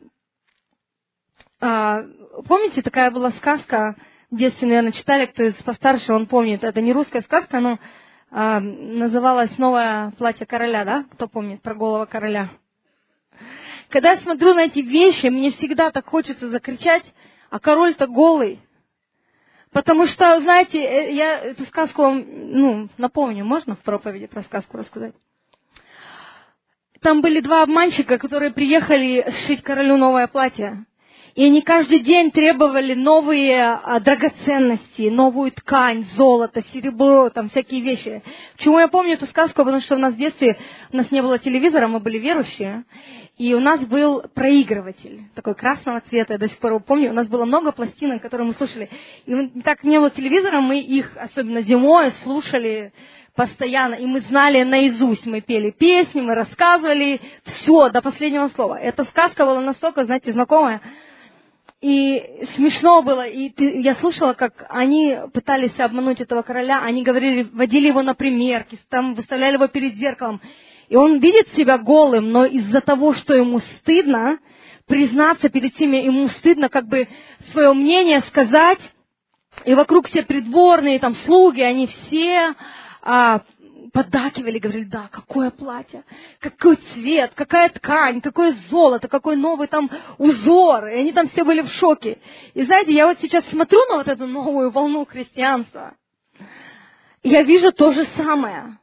А, помните, такая была сказка, в детстве, наверное, читали, кто из постарше, он помнит. Это не русская сказка, но а, называлась «Новое платье короля», да? Кто помнит про голого короля? Когда я смотрю на эти вещи, мне всегда так хочется закричать: а король-то голый. Потому что, знаете, я эту сказку вам, ну, напомню, можно в проповеди про сказку рассказать? Там были два обманщика, которые приехали сшить королю новое платье. И они каждый день требовали новые а, драгоценности, новую ткань, золото, серебро, там всякие вещи. Почему я помню эту сказку? Потому что у нас в детстве, у нас не было телевизора, мы были верующие, и у нас был проигрыватель, такой красного цвета, я до сих пор его помню. У нас было много пластинок, которые мы слушали. И мы, так не было телевизора, мы их, особенно зимой, слушали постоянно, и мы знали наизусть, мы пели песни, мы рассказывали все до последнего слова. Эта сказка была настолько, знаете, знакомая, и смешно было, и ты, я слушала, как они пытались обмануть этого короля, они говорили, водили его на примерки, там выставляли его перед зеркалом, и он видит себя голым, но из-за того, что ему стыдно признаться перед всеми, ему стыдно как бы свое мнение сказать, и вокруг все придворные, там слуги, они все а, поддакивали, говорили, да, какое платье, какой цвет, какая ткань, какое золото, какой новый там узор. И они там все были в шоке. И знаете, я вот сейчас смотрю на вот эту новую волну христианства, и я вижу то же самое.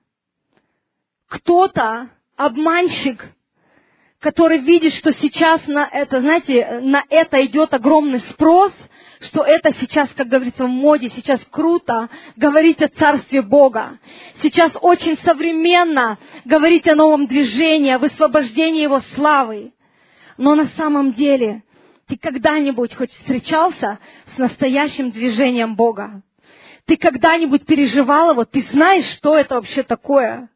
Кто-то, обманщик, который видит, что сейчас на это, знаете, на это идет огромный спрос, что это сейчас, как говорится в моде, сейчас круто говорить о Царстве Бога. Сейчас очень современно говорить о новом движении, о высвобождении Его славы. Но на самом деле, ты когда-нибудь хоть встречался с настоящим движением Бога? Ты когда-нибудь переживал его? Ты знаешь, что это вообще такое?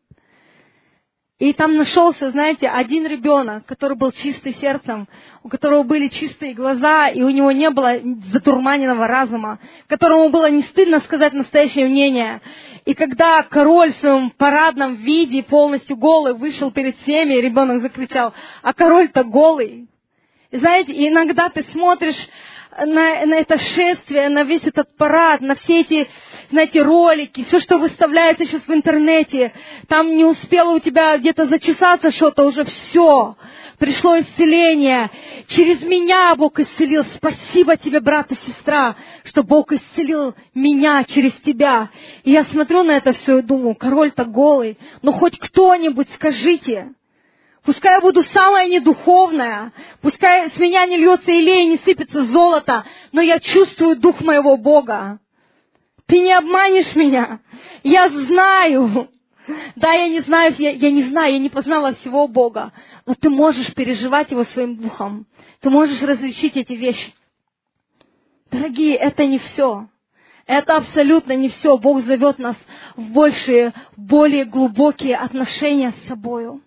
И там нашелся, знаете, один ребенок, который был чистый сердцем, у которого были чистые глаза, и у него не было затурманенного разума, которому было не стыдно сказать настоящее мнение. И когда король в своем парадном виде, полностью голый, вышел перед всеми, ребенок закричал, а король-то голый. И знаете, иногда ты смотришь на, на это шествие, на весь этот парад, на все эти, знаете, ролики, все, что выставляется сейчас в интернете, там не успело у тебя где-то зачесаться что-то, уже все, пришло исцеление. Через меня Бог исцелил. Спасибо тебе, брат и сестра, что Бог исцелил меня через тебя. И я смотрю на это все и думаю, король-то голый, но хоть кто-нибудь скажите, пускай я буду самая недуховная, пускай с меня не льется илей, не сыпется золото, но я чувствую дух моего Бога. Ты не обманешь меня. Я знаю. Да, я не знаю, я, я не знаю, я не познала всего Бога, но ты можешь переживать Его своим духом. Ты можешь различить эти вещи. Дорогие, это не все. Это абсолютно не все. Бог зовет нас в большие, более глубокие отношения с собою.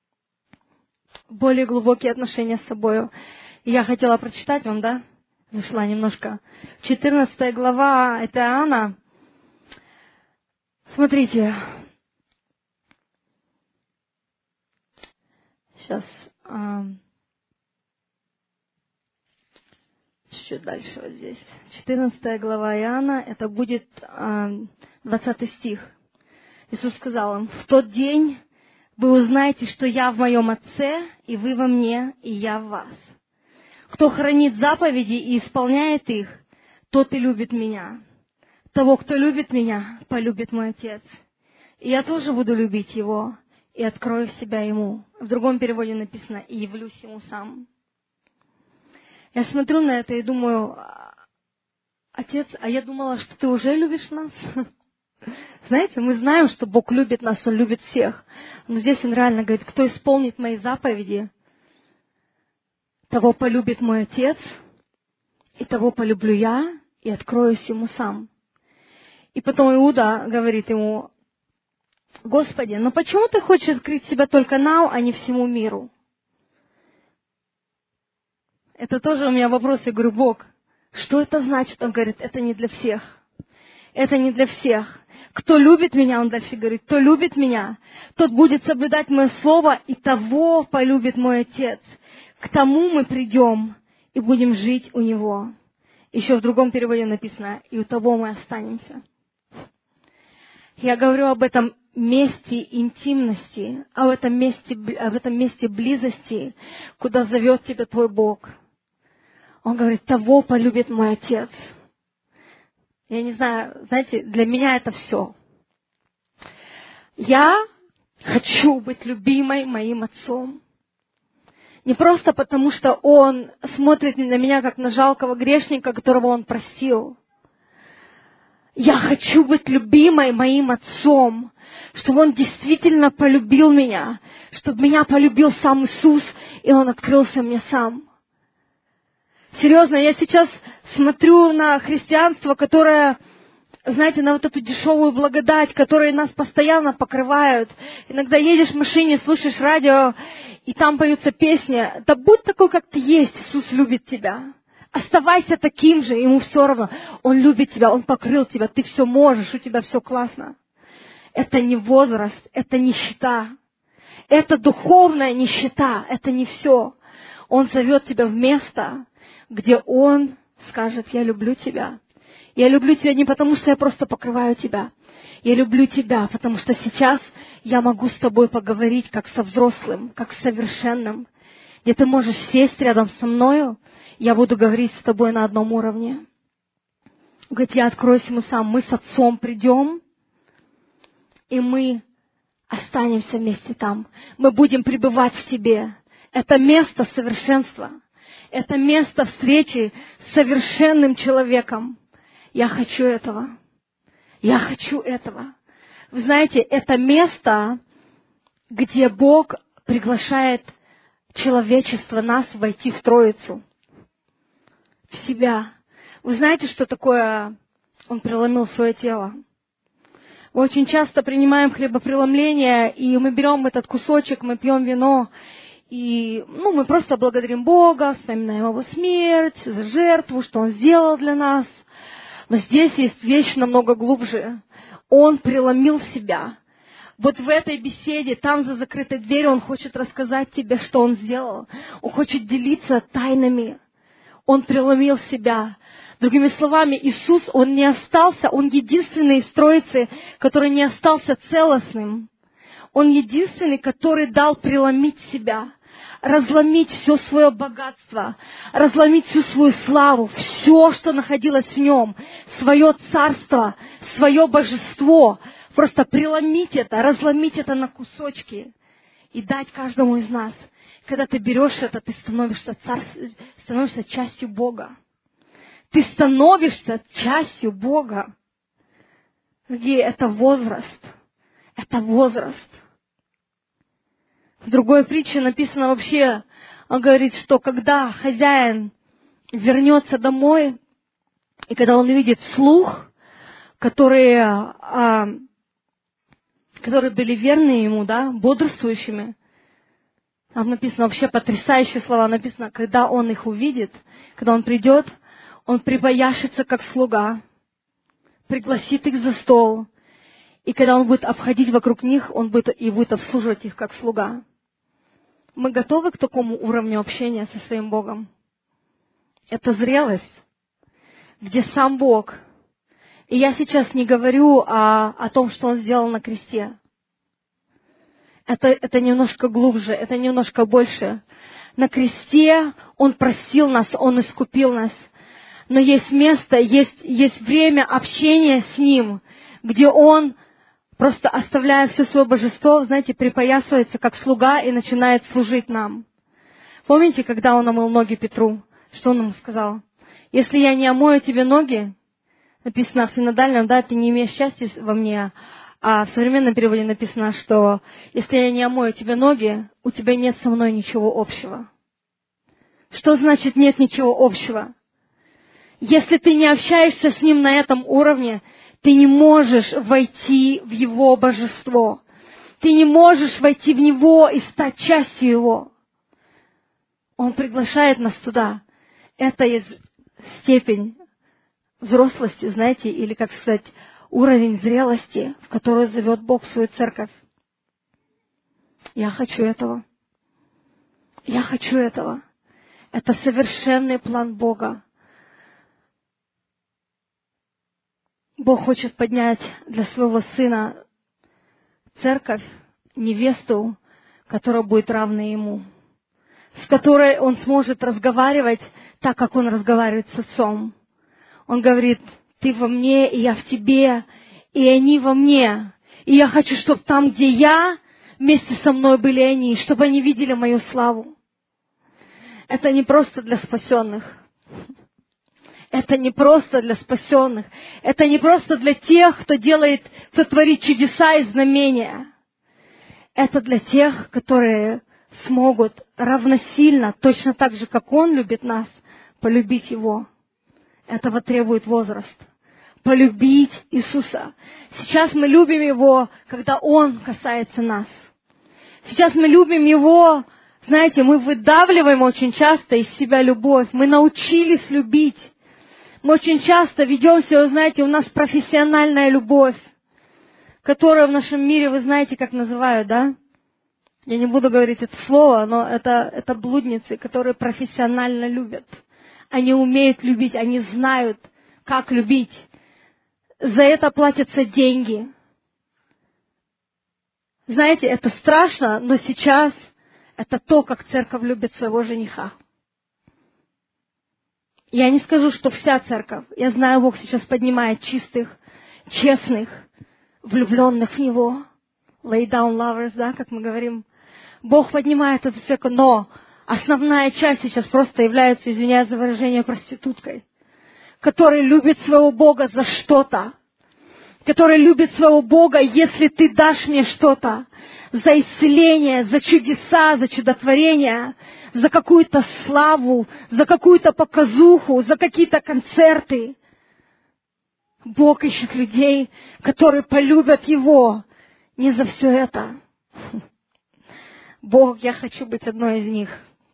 Более глубокие отношения с собою. И я хотела прочитать вам, да? Зашла немножко. четырнадцатая глава, это Иоанна. Смотрите. Сейчас. А, чуть-чуть дальше вот здесь. четырнадцатая глава Иоанна, это будет а, двадцатый стих. Иисус сказал им, в тот день вы узнаете, что я в моем Отце, и вы во мне, и я в вас. Кто хранит заповеди и исполняет их, тот и любит меня. Того, кто любит меня, полюбит мой Отец. И я тоже буду любить его, и открою себя ему. В другом переводе написано, и явлюсь ему сам. Я смотрю на это и думаю, Отец, а я думала, что ты уже любишь нас. Знаете, мы знаем, что Бог любит нас, Он любит всех. Но здесь Он реально говорит, кто исполнит мои заповеди, того полюбит мой Отец, и того полюблю я, и откроюсь ему сам. И потом Иуда говорит ему, Господи, но почему ты хочешь открыть себя только нам, а не всему миру? Это тоже у меня вопрос, я говорю, Бог, что это значит? Он говорит, это не для всех. Это не для всех. Кто любит меня, он дальше говорит, кто любит меня, тот будет соблюдать мое слово, и того полюбит мой Отец. К тому мы придем и будем жить у Него. Еще в другом переводе написано, и у того мы останемся. Я говорю об этом месте интимности, об этом месте, об этом месте близости, куда зовет тебя твой Бог. Он говорит, того полюбит мой Отец. Я не знаю, знаете, для меня это все. Я хочу быть любимой моим Отцом. Не просто потому, что Он смотрит на меня, как на жалкого грешника, которого Он простил. Я хочу быть любимой моим Отцом, чтобы Он действительно полюбил меня, чтобы меня полюбил сам Иисус, и Он открылся мне сам. Серьезно, я сейчас смотрю на христианство, которое, знаете, на вот эту дешевую благодать, которая нас постоянно покрывают. Иногда едешь в машине, слушаешь радио, и там поются песни. Да будь такой, как ты есть, Иисус любит тебя. Оставайся таким же, Ему все равно. Он любит тебя, Он покрыл тебя, ты все можешь, у тебя все классно. Это не возраст, это нищета. Это духовная нищета, это не все. Он зовет тебя в место, где Он скажет: я люблю тебя. Я люблю тебя не потому, что я просто покрываю тебя. Я люблю тебя, потому что сейчас я могу с тобой поговорить как со взрослым, как с совершенным, где ты можешь сесть рядом со мною, я буду говорить с тобой на одном уровне. Говорит, я откроюсь ему сам. Мы с Отцом придем, и мы останемся вместе там. Мы будем пребывать в тебе. Это место совершенства. Это место встречи с совершенным человеком. Я хочу этого. Я хочу этого. Вы знаете, это место, где Бог приглашает человечество, нас, войти в Троицу, в себя. Вы знаете, что такое Он преломил свое тело? Мы очень часто принимаем хлебопреломление, и мы берем этот кусочек, мы пьем вино, и ну, мы просто благодарим Бога, вспоминаем Его смерть, за жертву, что Он сделал для нас. Но здесь есть вещь намного глубже. Он преломил себя. Вот в этой беседе, там за закрытой дверью, Он хочет рассказать тебе, что Он сделал. Он хочет делиться тайнами. Он преломил себя. Другими словами, Иисус, Он не остался, Он единственный из Троицы, который не остался целостным. Он единственный, который дал преломить себя, разломить все свое богатство, разломить всю свою славу, все, что находилось в Нем, свое царство, свое божество, просто преломить это, разломить это на кусочки и дать каждому из нас. Когда ты берешь это, ты становишься, царь, становишься частью Бога. Ты становишься частью Бога. Где это возраст. Это возраст. В другой притче написано вообще, он говорит, что когда хозяин вернется домой, и когда он видит слуг, которые, а, которые были верны ему, да, бодрствующими, там написано вообще потрясающие слова, написано, когда он их увидит, когда он придет, он припояшется как слуга, пригласит их за стол, и когда он будет обходить вокруг них, он будет и будет обслуживать их как слуга. Мы готовы к такому уровню общения со своим Богом? Это зрелость, где сам Бог. И я сейчас не говорю о, о том, что Он сделал на кресте. Это, это немножко глубже, это немножко больше. На кресте Он простил нас, Он искупил нас. Но есть место, есть, есть время общения с Ним, где Он, просто оставляя все свое божество, знаете, припоясывается как слуга и начинает служить нам. Помните, когда Он омыл ноги Петру? Что Он ему сказал? Если я не омою тебе ноги, написано в синодальном, да, ты не имеешь счастья во мне, а в современном переводе написано, что если я не омою тебе ноги, у тебя нет со мной ничего общего. Что значит нет ничего общего? Если ты не общаешься с Ним на этом уровне, ты не можешь войти в Его божество. Ты не можешь войти в Него и стать частью Его. Он приглашает нас туда. Это есть степень взрослости, знаете, или, как сказать, уровень зрелости, в который зовет Бог свою церковь. Я хочу этого. Я хочу этого. Это совершенный план Бога. Бог хочет поднять для своего Сына церковь, невесту, которая будет равна Ему, с которой Он сможет разговаривать так, как Он разговаривает с Отцом. Он говорит, ты во мне, и я в тебе, и они во мне. И я хочу, чтобы там, где я, вместе со мной были они, чтобы они видели мою славу. Это не просто для спасенных. Это не просто для спасенных. Это не просто для тех, кто делает, кто творит чудеса и знамения. Это для тех, которые смогут равносильно, точно так же, как Он любит нас, полюбить Его. Этого требует возраст. Полюбить Иисуса. Сейчас мы любим Его, когда Он касается нас. Сейчас мы любим Его, знаете, мы выдавливаем очень часто из себя любовь. Мы научились любить. Мы очень часто ведем себя, вы знаете, у нас профессиональная любовь, которую в нашем мире, вы знаете, как называют, да? Я не буду говорить это слово, но это, это блудницы, которые профессионально любят. Они умеют любить, они знают, как любить. За это платятся деньги. Знаете, это страшно, но сейчас это то, как церковь любит своего жениха. Я не скажу, что вся церковь. Я знаю, Бог сейчас поднимает чистых, честных, влюбленных в Него. Lay down lovers, да, как мы говорим. Бог поднимает эту церковь, но основная часть сейчас просто является, извиняюсь за выражение, проституткой, которая любит своего Бога за что-то, которая любит своего Бога, если ты дашь мне что-то, за исцеление, за чудеса, за чудотворение, за какую-то славу, за какую-то показуху, за какие-то концерты. Бог ищет людей, которые полюбят Его не за все это. Бог, я хочу быть одной из них.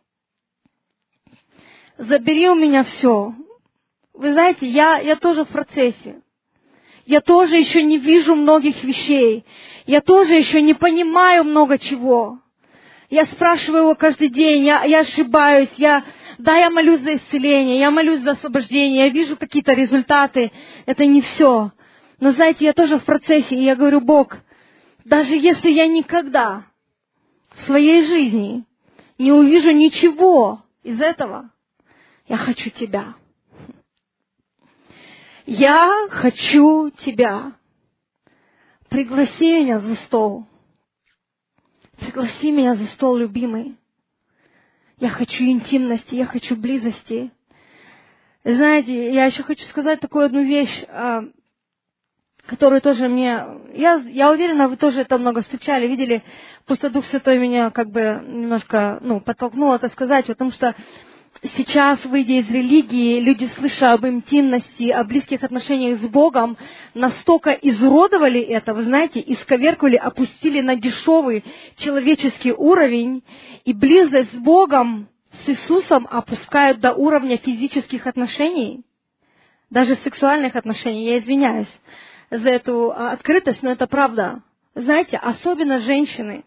Забери у меня все. Вы знаете, я, я тоже в процессе. Я тоже еще не вижу многих вещей. Я тоже еще не понимаю много чего. Я спрашиваю Его каждый день, я, я ошибаюсь, я, да, я молюсь за исцеление, я молюсь за освобождение, я вижу какие-то результаты. Это не все. Но знаете, я тоже в процессе, и я говорю, Бог, даже если я никогда в своей жизни не увижу ничего из этого, я хочу Тебя. Я хочу Тебя. Пригласи меня за стол. Пригласи меня за стол, любимый. Я хочу интимности, я хочу близости. Знаете, я еще хочу сказать такую одну вещь, которую тоже мне... Я, я уверена, вы тоже это много встречали, видели. Просто Дух Святой меня как бы немножко ну, подтолкнул это сказать, потому что сейчас, выйдя из религии, люди, слыша об интимности, о близких отношениях с Богом, настолько изуродовали это, вы знаете, исковеркали, опустили на дешевый человеческий уровень, и близость с Богом, с Иисусом опускают до уровня физических отношений, даже сексуальных отношений. Я извиняюсь за эту открытость, но это правда. Знаете, особенно женщины.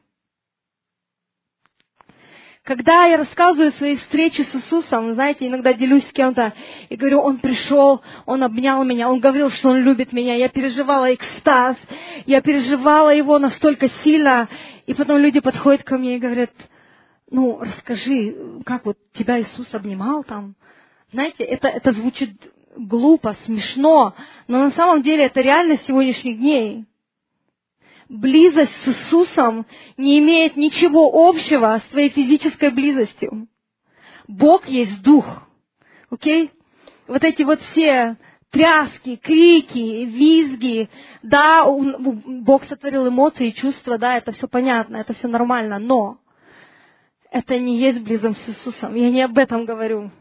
Когда я рассказываю свои встречи с Иисусом, знаете, иногда делюсь с кем-то и говорю, Он пришел, Он обнял меня, Он говорил, что Он любит меня. Я переживала экстаз, я переживала его настолько сильно. И потом люди подходят ко мне и говорят, ну, расскажи, как вот тебя Иисус обнимал там. Знаете, это, это звучит глупо, смешно, но на самом деле это реальность сегодняшних дней. Близость с Иисусом не имеет ничего общего с твоей физической близостью. Бог есть Дух. Окей? Вот эти вот все тряски, крики, визги, да, Бог сотворил эмоции и чувства, да, это все понятно, это все нормально, но это не есть близость с Иисусом. Я не об этом говорю.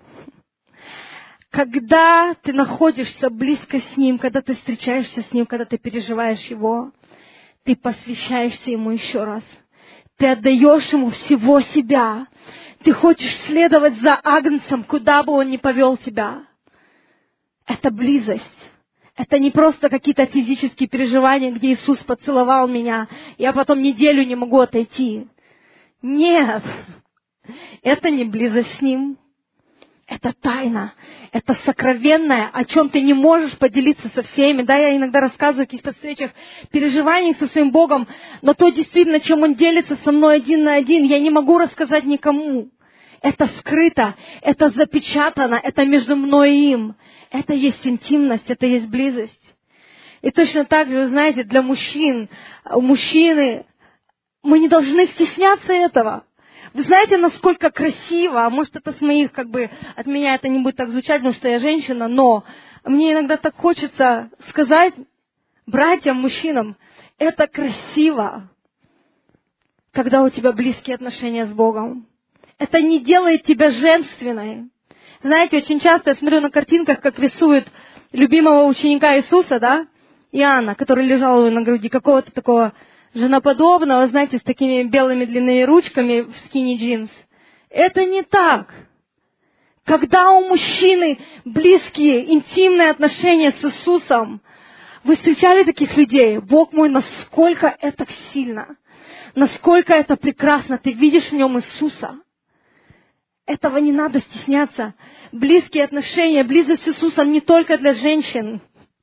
Когда ты находишься близко с Ним, когда ты встречаешься с Ним, когда ты переживаешь Его, ты посвящаешься Ему еще раз. Ты отдаешь Ему всего себя. Ты хочешь следовать за Агнцем, куда бы Он ни повел тебя. Это близость. Это не просто какие-то физические переживания, где Иисус поцеловал меня, я потом неделю не могу отойти. Нет. Это не близость с Ним. Это тайна, это сокровенное, о чем ты не можешь поделиться со всеми. Да, я иногда рассказываю о каких-то встречах, переживаниях со своим Богом, но то действительно, чем Он делится со мной один на один, я не могу рассказать никому. Это скрыто, это запечатано, это между мной и им. Это есть интимность, это есть близость. И точно так же, вы знаете, для мужчин, мужчины, мы не должны стесняться этого. Вы знаете, насколько красиво, а может это с моих, как бы, от меня это не будет так звучать, потому что я женщина, но мне иногда так хочется сказать братьям, мужчинам, это красиво, когда у тебя близкие отношения с Богом. Это не делает тебя женственной. Знаете, очень часто я смотрю на картинках, как рисуют любимого ученика Иисуса, да, Иоанна, который лежал у него на груди, какого-то такого женоподобного, знаете, с такими белыми длинными ручками в скини-джинс. Это не так. Когда у мужчины близкие, интимные отношения с Иисусом, вы встречали таких людей? Бог мой, насколько это сильно, насколько это прекрасно. Ты видишь в нем Иисуса. Этого не надо стесняться. Близкие отношения, близость с Иисусом не только для женщин.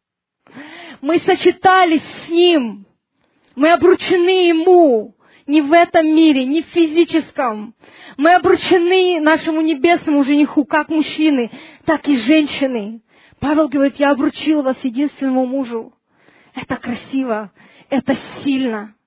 Мы сочетались с Ним. Мы обручены Ему. Не в этом мире, не в физическом. Мы обручены нашему небесному жениху, как мужчины, так и женщины. Павел говорит, я обручил вас единственному мужу. Это красиво, это сильно.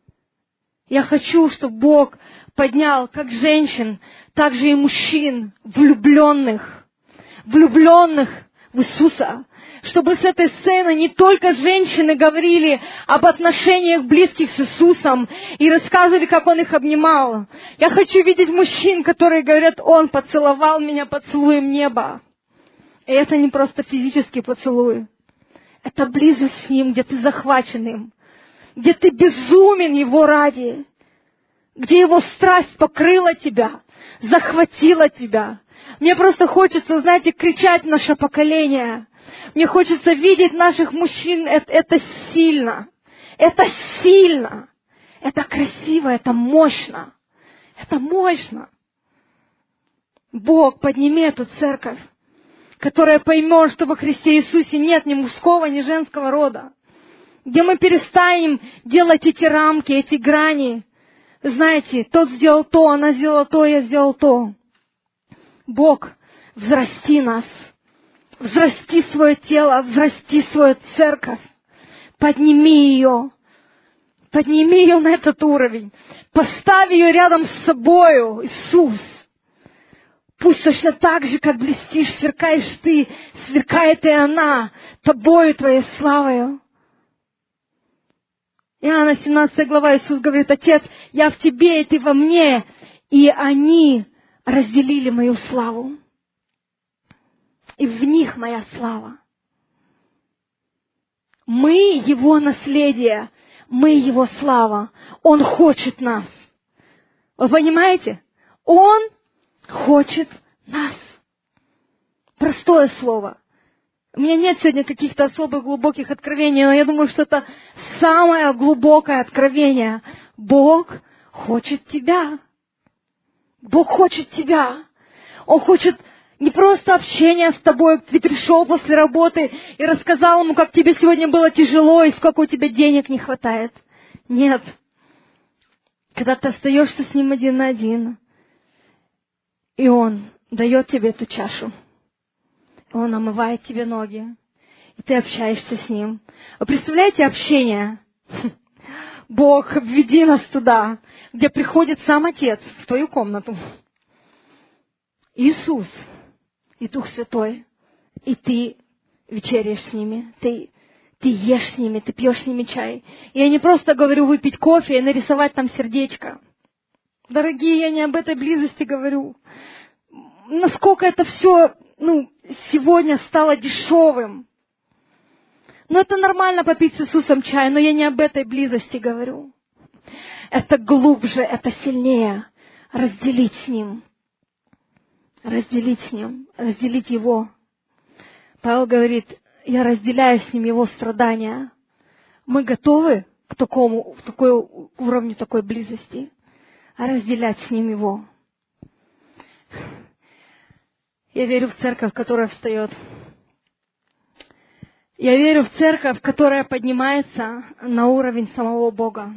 Я хочу, чтобы Бог поднял как женщин, так же и мужчин, влюбленных, влюбленных в Иисуса. Чтобы с этой сцены не только женщины говорили об отношениях близких с Иисусом и рассказывали, как Он их обнимал. Я хочу видеть мужчин, которые говорят, Он поцеловал меня поцелуем неба. И это не просто физический поцелуй. Это близость с Ним, где ты захвачен им, где ты безумен Его ради, где Его страсть покрыла тебя, захватила тебя. Мне просто хочется, знаете, кричать в наше поколение. Мне хочется видеть наших мужчин. Это, это сильно. Это сильно. Это красиво, это мощно. Это мощно. Бог, подними эту церковь, которая поймет, что во Христе Иисусе нет ни мужского, ни женского рода. Где мы перестанем делать эти рамки, эти грани. Знаете, тот сделал то, она сделала то, я сделал то. Бог, взрасти нас. Взрасти свое тело, взрасти свою церковь. Подними ее. Подними ее на этот уровень. Поставь ее рядом с собою, Иисус. Пусть точно так же, как блестишь, сверкаешь ты, сверкает и она, тобою, твоей славою. Иоанна семнадцатая глава, Иисус говорит, Отец, я в тебе, и ты во мне, и они разделили мою славу. И в них моя слава. Мы Его наследие, мы Его слава. Он хочет нас. Вы понимаете? Он хочет нас. Простое слово. У меня нет сегодня каких-то особых глубоких откровений, но я думаю, что это самое глубокое откровение. Бог хочет тебя. Бог хочет тебя. Он хочет не просто общения с тобой, ты пришел после работы и рассказал ему, как тебе сегодня было тяжело и сколько у тебя денег не хватает. Нет. Когда ты остаешься с ним один на один, и он дает тебе эту чашу, и он омывает тебе ноги, и ты общаешься с ним. Вы представляете общение? Бог, введи нас туда, где приходит сам Отец в твою комнату. Иисус и Дух Святой, и ты вечеряешь с ними, ты, ты ешь с ними, ты пьешь с ними чай. И я не просто говорю выпить кофе и нарисовать там сердечко. Дорогие, я не об этой близости говорю. Насколько это все, ну, сегодня стало дешевым. Ну, это нормально попить с Иисусом чай, но я не об этой близости говорю. Это глубже, это сильнее. Разделить с Ним. Разделить с Ним, разделить Его. Павел говорит, я разделяю с Ним Его страдания. Мы готовы к такому, к такой, к уровню такой близости, а разделять с Ним Его. Я верю в церковь, которая встает. Я верю в церковь, которая поднимается на уровень самого Бога.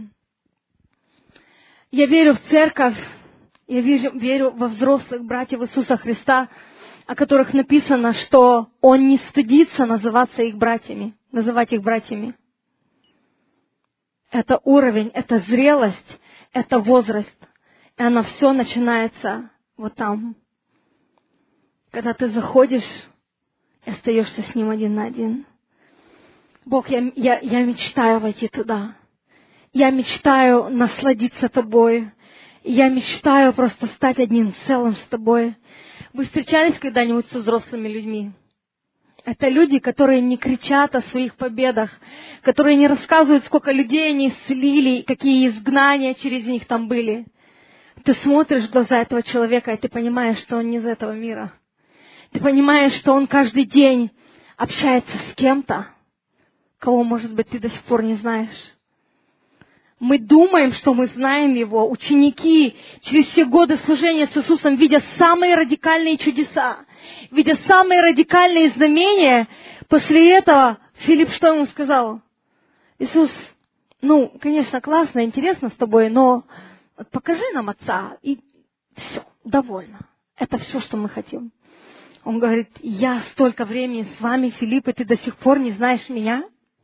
Я верю в церковь, я верю, верю во взрослых братьев Иисуса Христа, о которых написано, что Он не стыдится называться их братьями, называть их братьями. Это уровень, это зрелость, это возраст. И оно все начинается вот там. Когда ты заходишь и остаешься с Ним один на один. Бог, я, я, я мечтаю войти туда. Я мечтаю насладиться Тобой. Я мечтаю просто стать одним целым с Тобой. Вы встречались когда-нибудь со взрослыми людьми? Это люди, которые не кричат о своих победах, которые не рассказывают, сколько людей они исцелили, какие изгнания через них там были. Ты смотришь в глаза этого человека, и ты понимаешь, что он не из этого мира. Ты понимаешь, что он каждый день общается с кем-то, кого, может быть, ты до сих пор не знаешь. Мы думаем, что мы знаем Его. Ученики через все годы служения с Иисусом, видя самые радикальные чудеса, видя самые радикальные знамения, после этого Филипп что ему сказал? Иисус, ну, конечно, классно, интересно с тобой, но покажи нам Отца, и все, довольно. Это все, что мы хотим. Он говорит, я столько времени с вами, Филипп, и ты до сих пор не знаешь меня?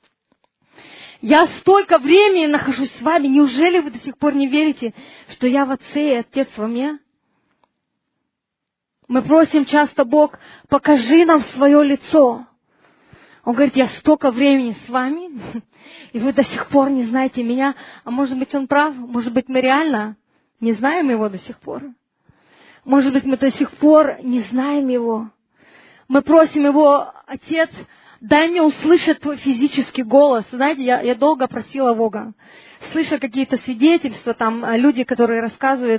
Я столько времени нахожусь с вами, неужели вы до сих пор не верите, что я в Отце и Отец во мне? Мы просим часто, Бог, покажи нам свое лицо. Он говорит, я столько времени с вами, и вы до сих пор не знаете меня. А может быть, он прав, может быть, мы реально не знаем Его до сих пор. Может быть, мы до сих пор не знаем Его. Мы просим Его, Отец, дай мне услышать Твой физический голос. Знаете, я, я долго просила Бога, слыша какие-то свидетельства, там, люди, которые рассказывают,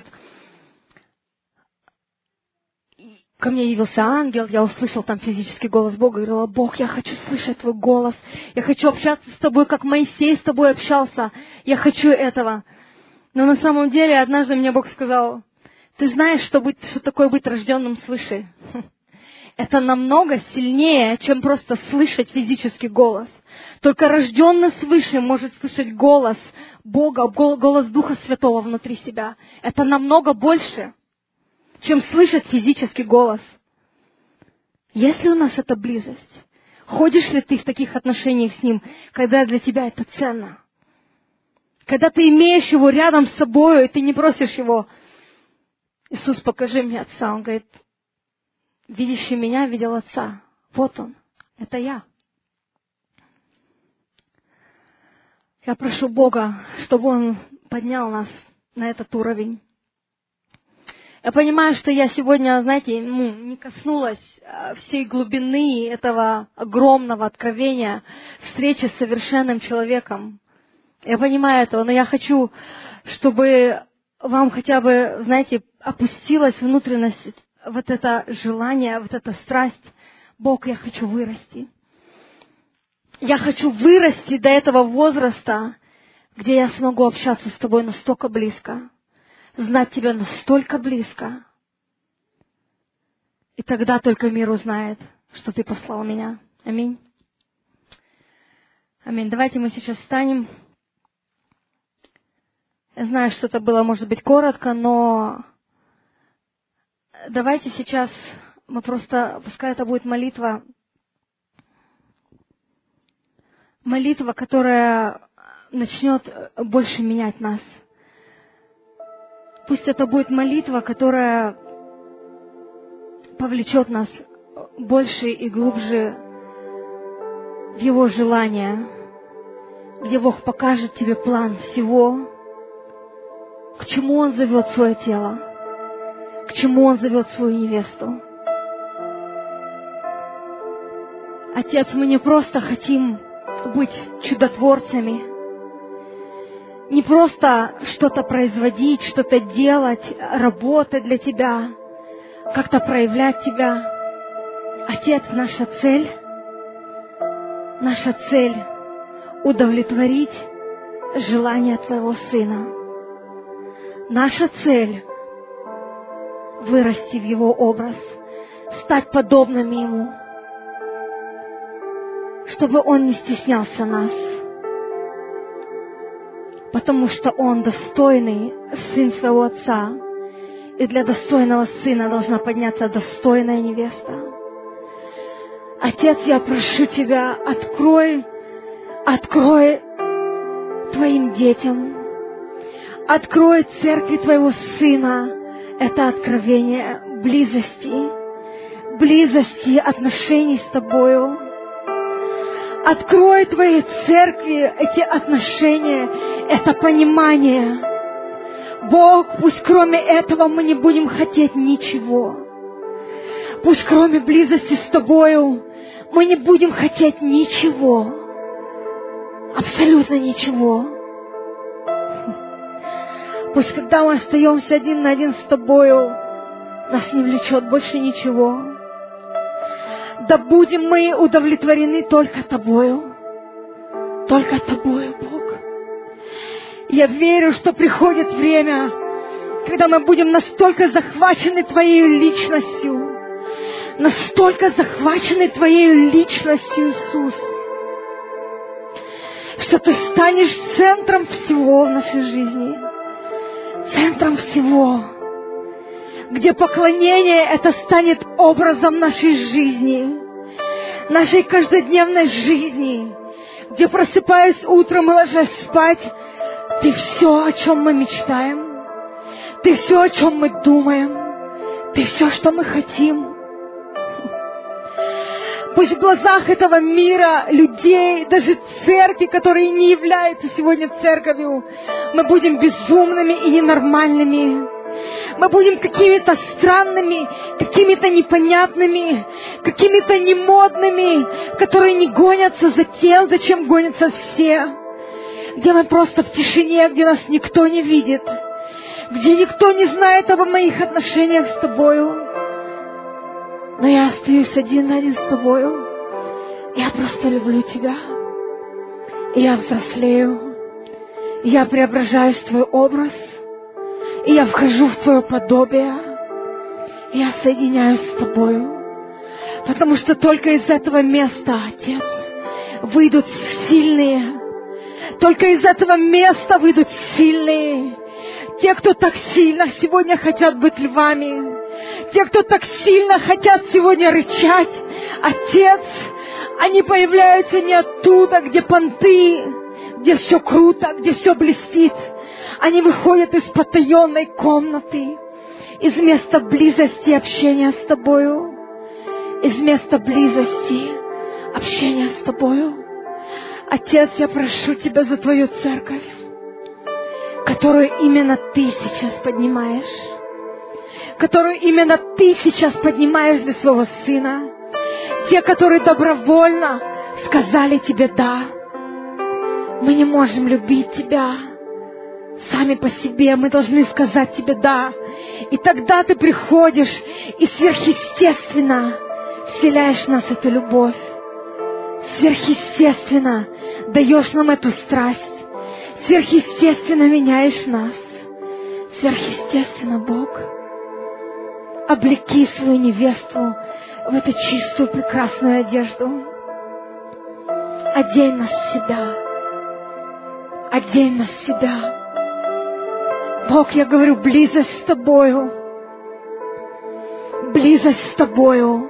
ко мне явился ангел, я услышал там физический голос Бога, и говорила, Бог, я хочу слышать Твой голос, я хочу общаться с Тобой, как Моисей с Тобой общался, я хочу этого. Но на самом деле однажды мне Бог сказал, ты знаешь, что, быть, что такое быть рожденным свыше? Это намного сильнее, чем просто слышать физический голос. Только рожденный свыше может слышать голос Бога, голос Духа Святого внутри себя. Это намного больше, чем слышать физический голос. Есть ли у нас эта близость? Ходишь ли ты в таких отношениях с Ним, когда для тебя это ценно? Когда ты имеешь Его рядом с собой, и ты не просишь Его, Иисус, покажи мне Отца. Он говорит, видящий меня видел Отца. Вот Он, это я. Я прошу Бога, чтобы Он поднял нас на этот уровень. Я понимаю, что я сегодня, знаете, ну, не коснулась всей глубины этого огромного откровения встречи с совершенным человеком. Я понимаю этого, но я хочу, чтобы вам хотя бы, знаете, опустилась внутренность, вот это желание, вот эта страсть. Бог, я хочу вырасти. Я хочу вырасти до этого возраста, где я смогу общаться с Тобой настолько близко, знать Тебя настолько близко. И тогда только мир узнает, что Ты послал меня. Аминь. Аминь. Давайте мы сейчас встанем. Я знаю, что это было, может быть, коротко, но давайте сейчас мы просто, пускай это будет молитва, молитва, которая начнет больше менять нас. Пусть это будет молитва, которая повлечет нас больше и глубже в Его желание, где Бог покажет тебе план всего, к чему Он зовет свое тело, к чему Он зовет свою невесту. Отец, мы не просто хотим быть чудотворцами, не просто что-то производить, что-то делать, работать для Тебя, как-то проявлять Тебя. Отец, наша цель, наша цель — удовлетворить желание Твоего Сына. Наша цель — вырасти в Его образ, стать подобными Ему, чтобы Он не стеснялся нас, потому что Он достойный Сын Своего Отца, и для достойного Сына должна подняться достойная невеста. Отец, я прошу Тебя, открой, открой Твоим детям, Открой церкви Твоего Сына это откровение близости, близости отношений с Тобою. Открой Твоей церкви эти отношения, это понимание. Бог, пусть кроме этого мы не будем хотеть ничего. Пусть кроме близости с Тобою мы не будем хотеть ничего. Абсолютно ничего. Пусть когда мы остаемся один на один с Тобою, нас не влечет больше ничего. Да будем мы удовлетворены только Тобою. Только Тобою, Бог. Я верю, что приходит время, когда мы будем настолько захвачены Твоей личностью, настолько захвачены Твоей личностью, Иисус, что Ты станешь центром всего в нашей жизни. Центром всего. Где поклонение это станет образом нашей жизни, нашей каждодневной жизни. Где, просыпаясь утром и ложась спать, Ты все, о чем мы мечтаем. Ты все, о чем мы думаем. Ты все, что мы хотим. Пусть в глазах этого мира, людей, даже церкви, которые не являются сегодня церковью, мы будем безумными и ненормальными. Мы будем какими-то странными, какими-то непонятными, какими-то немодными, которые не гонятся за тем, зачем гонятся все. Где мы просто в тишине, где нас никто не видит, где никто не знает об моих отношениях с Тобою. Но я остаюсь один на один с Тобою. Я просто люблю Тебя. И я взрослею. И я преображаюсь в Твой образ. И я вхожу в Твое подобие. И я соединяюсь с Тобою. Потому что только из этого места, Отец, выйдут сильные. Только из этого места выйдут сильные. Те, кто так сильно сегодня хотят быть львами. Те, кто так сильно хотят сегодня рычать, Отец, они появляются не оттуда, где понты, где все круто, где все блестит. Они выходят из потаенной комнаты, из места близости общения с Тобою, из места близости общения с Тобою. Отец, я прошу Тебя за Твою церковь, которую именно Ты сейчас поднимаешь. Которую именно Ты сейчас поднимаешь для своего Сына. Те, которые добровольно сказали Тебе «да». Мы не можем любить Тебя сами по себе. Мы должны сказать Тебе «да». И тогда Ты приходишь и сверхъестественно вселяешь в нас эту любовь. Сверхъестественно даешь нам эту страсть. Сверхъестественно меняешь нас. Сверхъестественно, Бог. Облеки свою невесту в эту чистую, прекрасную одежду. Одень нас в себя. Одень нас в себя. Бог, я говорю, близость с Тобою. Близость с Тобою.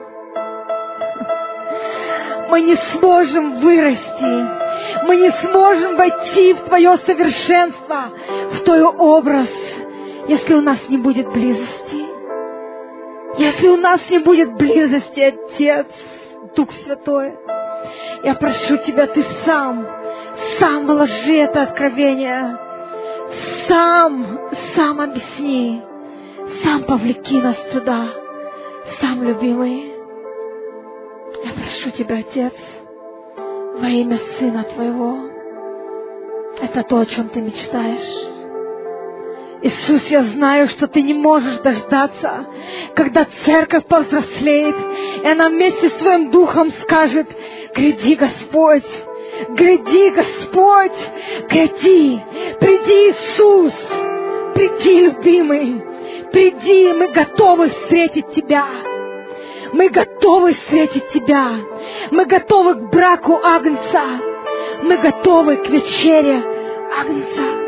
Мы не сможем вырасти. Мы не сможем войти в Твое совершенство, в Твой образ, если у нас не будет близости. Если у нас не будет близости, Отец, Дух Святой, я прошу Тебя, Ты сам, сам вложи это откровение, сам, сам объясни, сам повлеки нас туда, сам, любимый. Я прошу Тебя, Отец, во имя Сына Твоего, это то, о чем Ты мечтаешь. Иисус, я знаю, что Ты не можешь дождаться, когда церковь повзрослеет, и она вместе с Твоим Духом скажет: «Гряди, Господь! Гряди, Господь! Гряди! Приди, Иисус! Приди, любимый! Приди! Мы готовы встретить Тебя! Мы готовы встретить Тебя! Мы готовы к браку Агнца! Мы готовы к вечере Агнца!»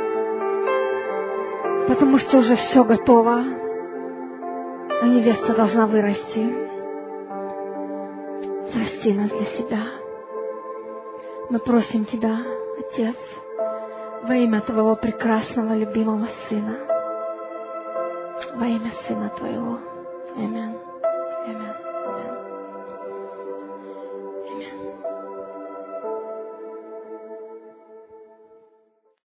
Потому что уже все готово, а невеста должна вырасти. Взрасти нас для себя. Мы просим Тебя, Отец, Во имя Твоего прекрасного, любимого Сына. Во имя Сына Твоего. Аминь.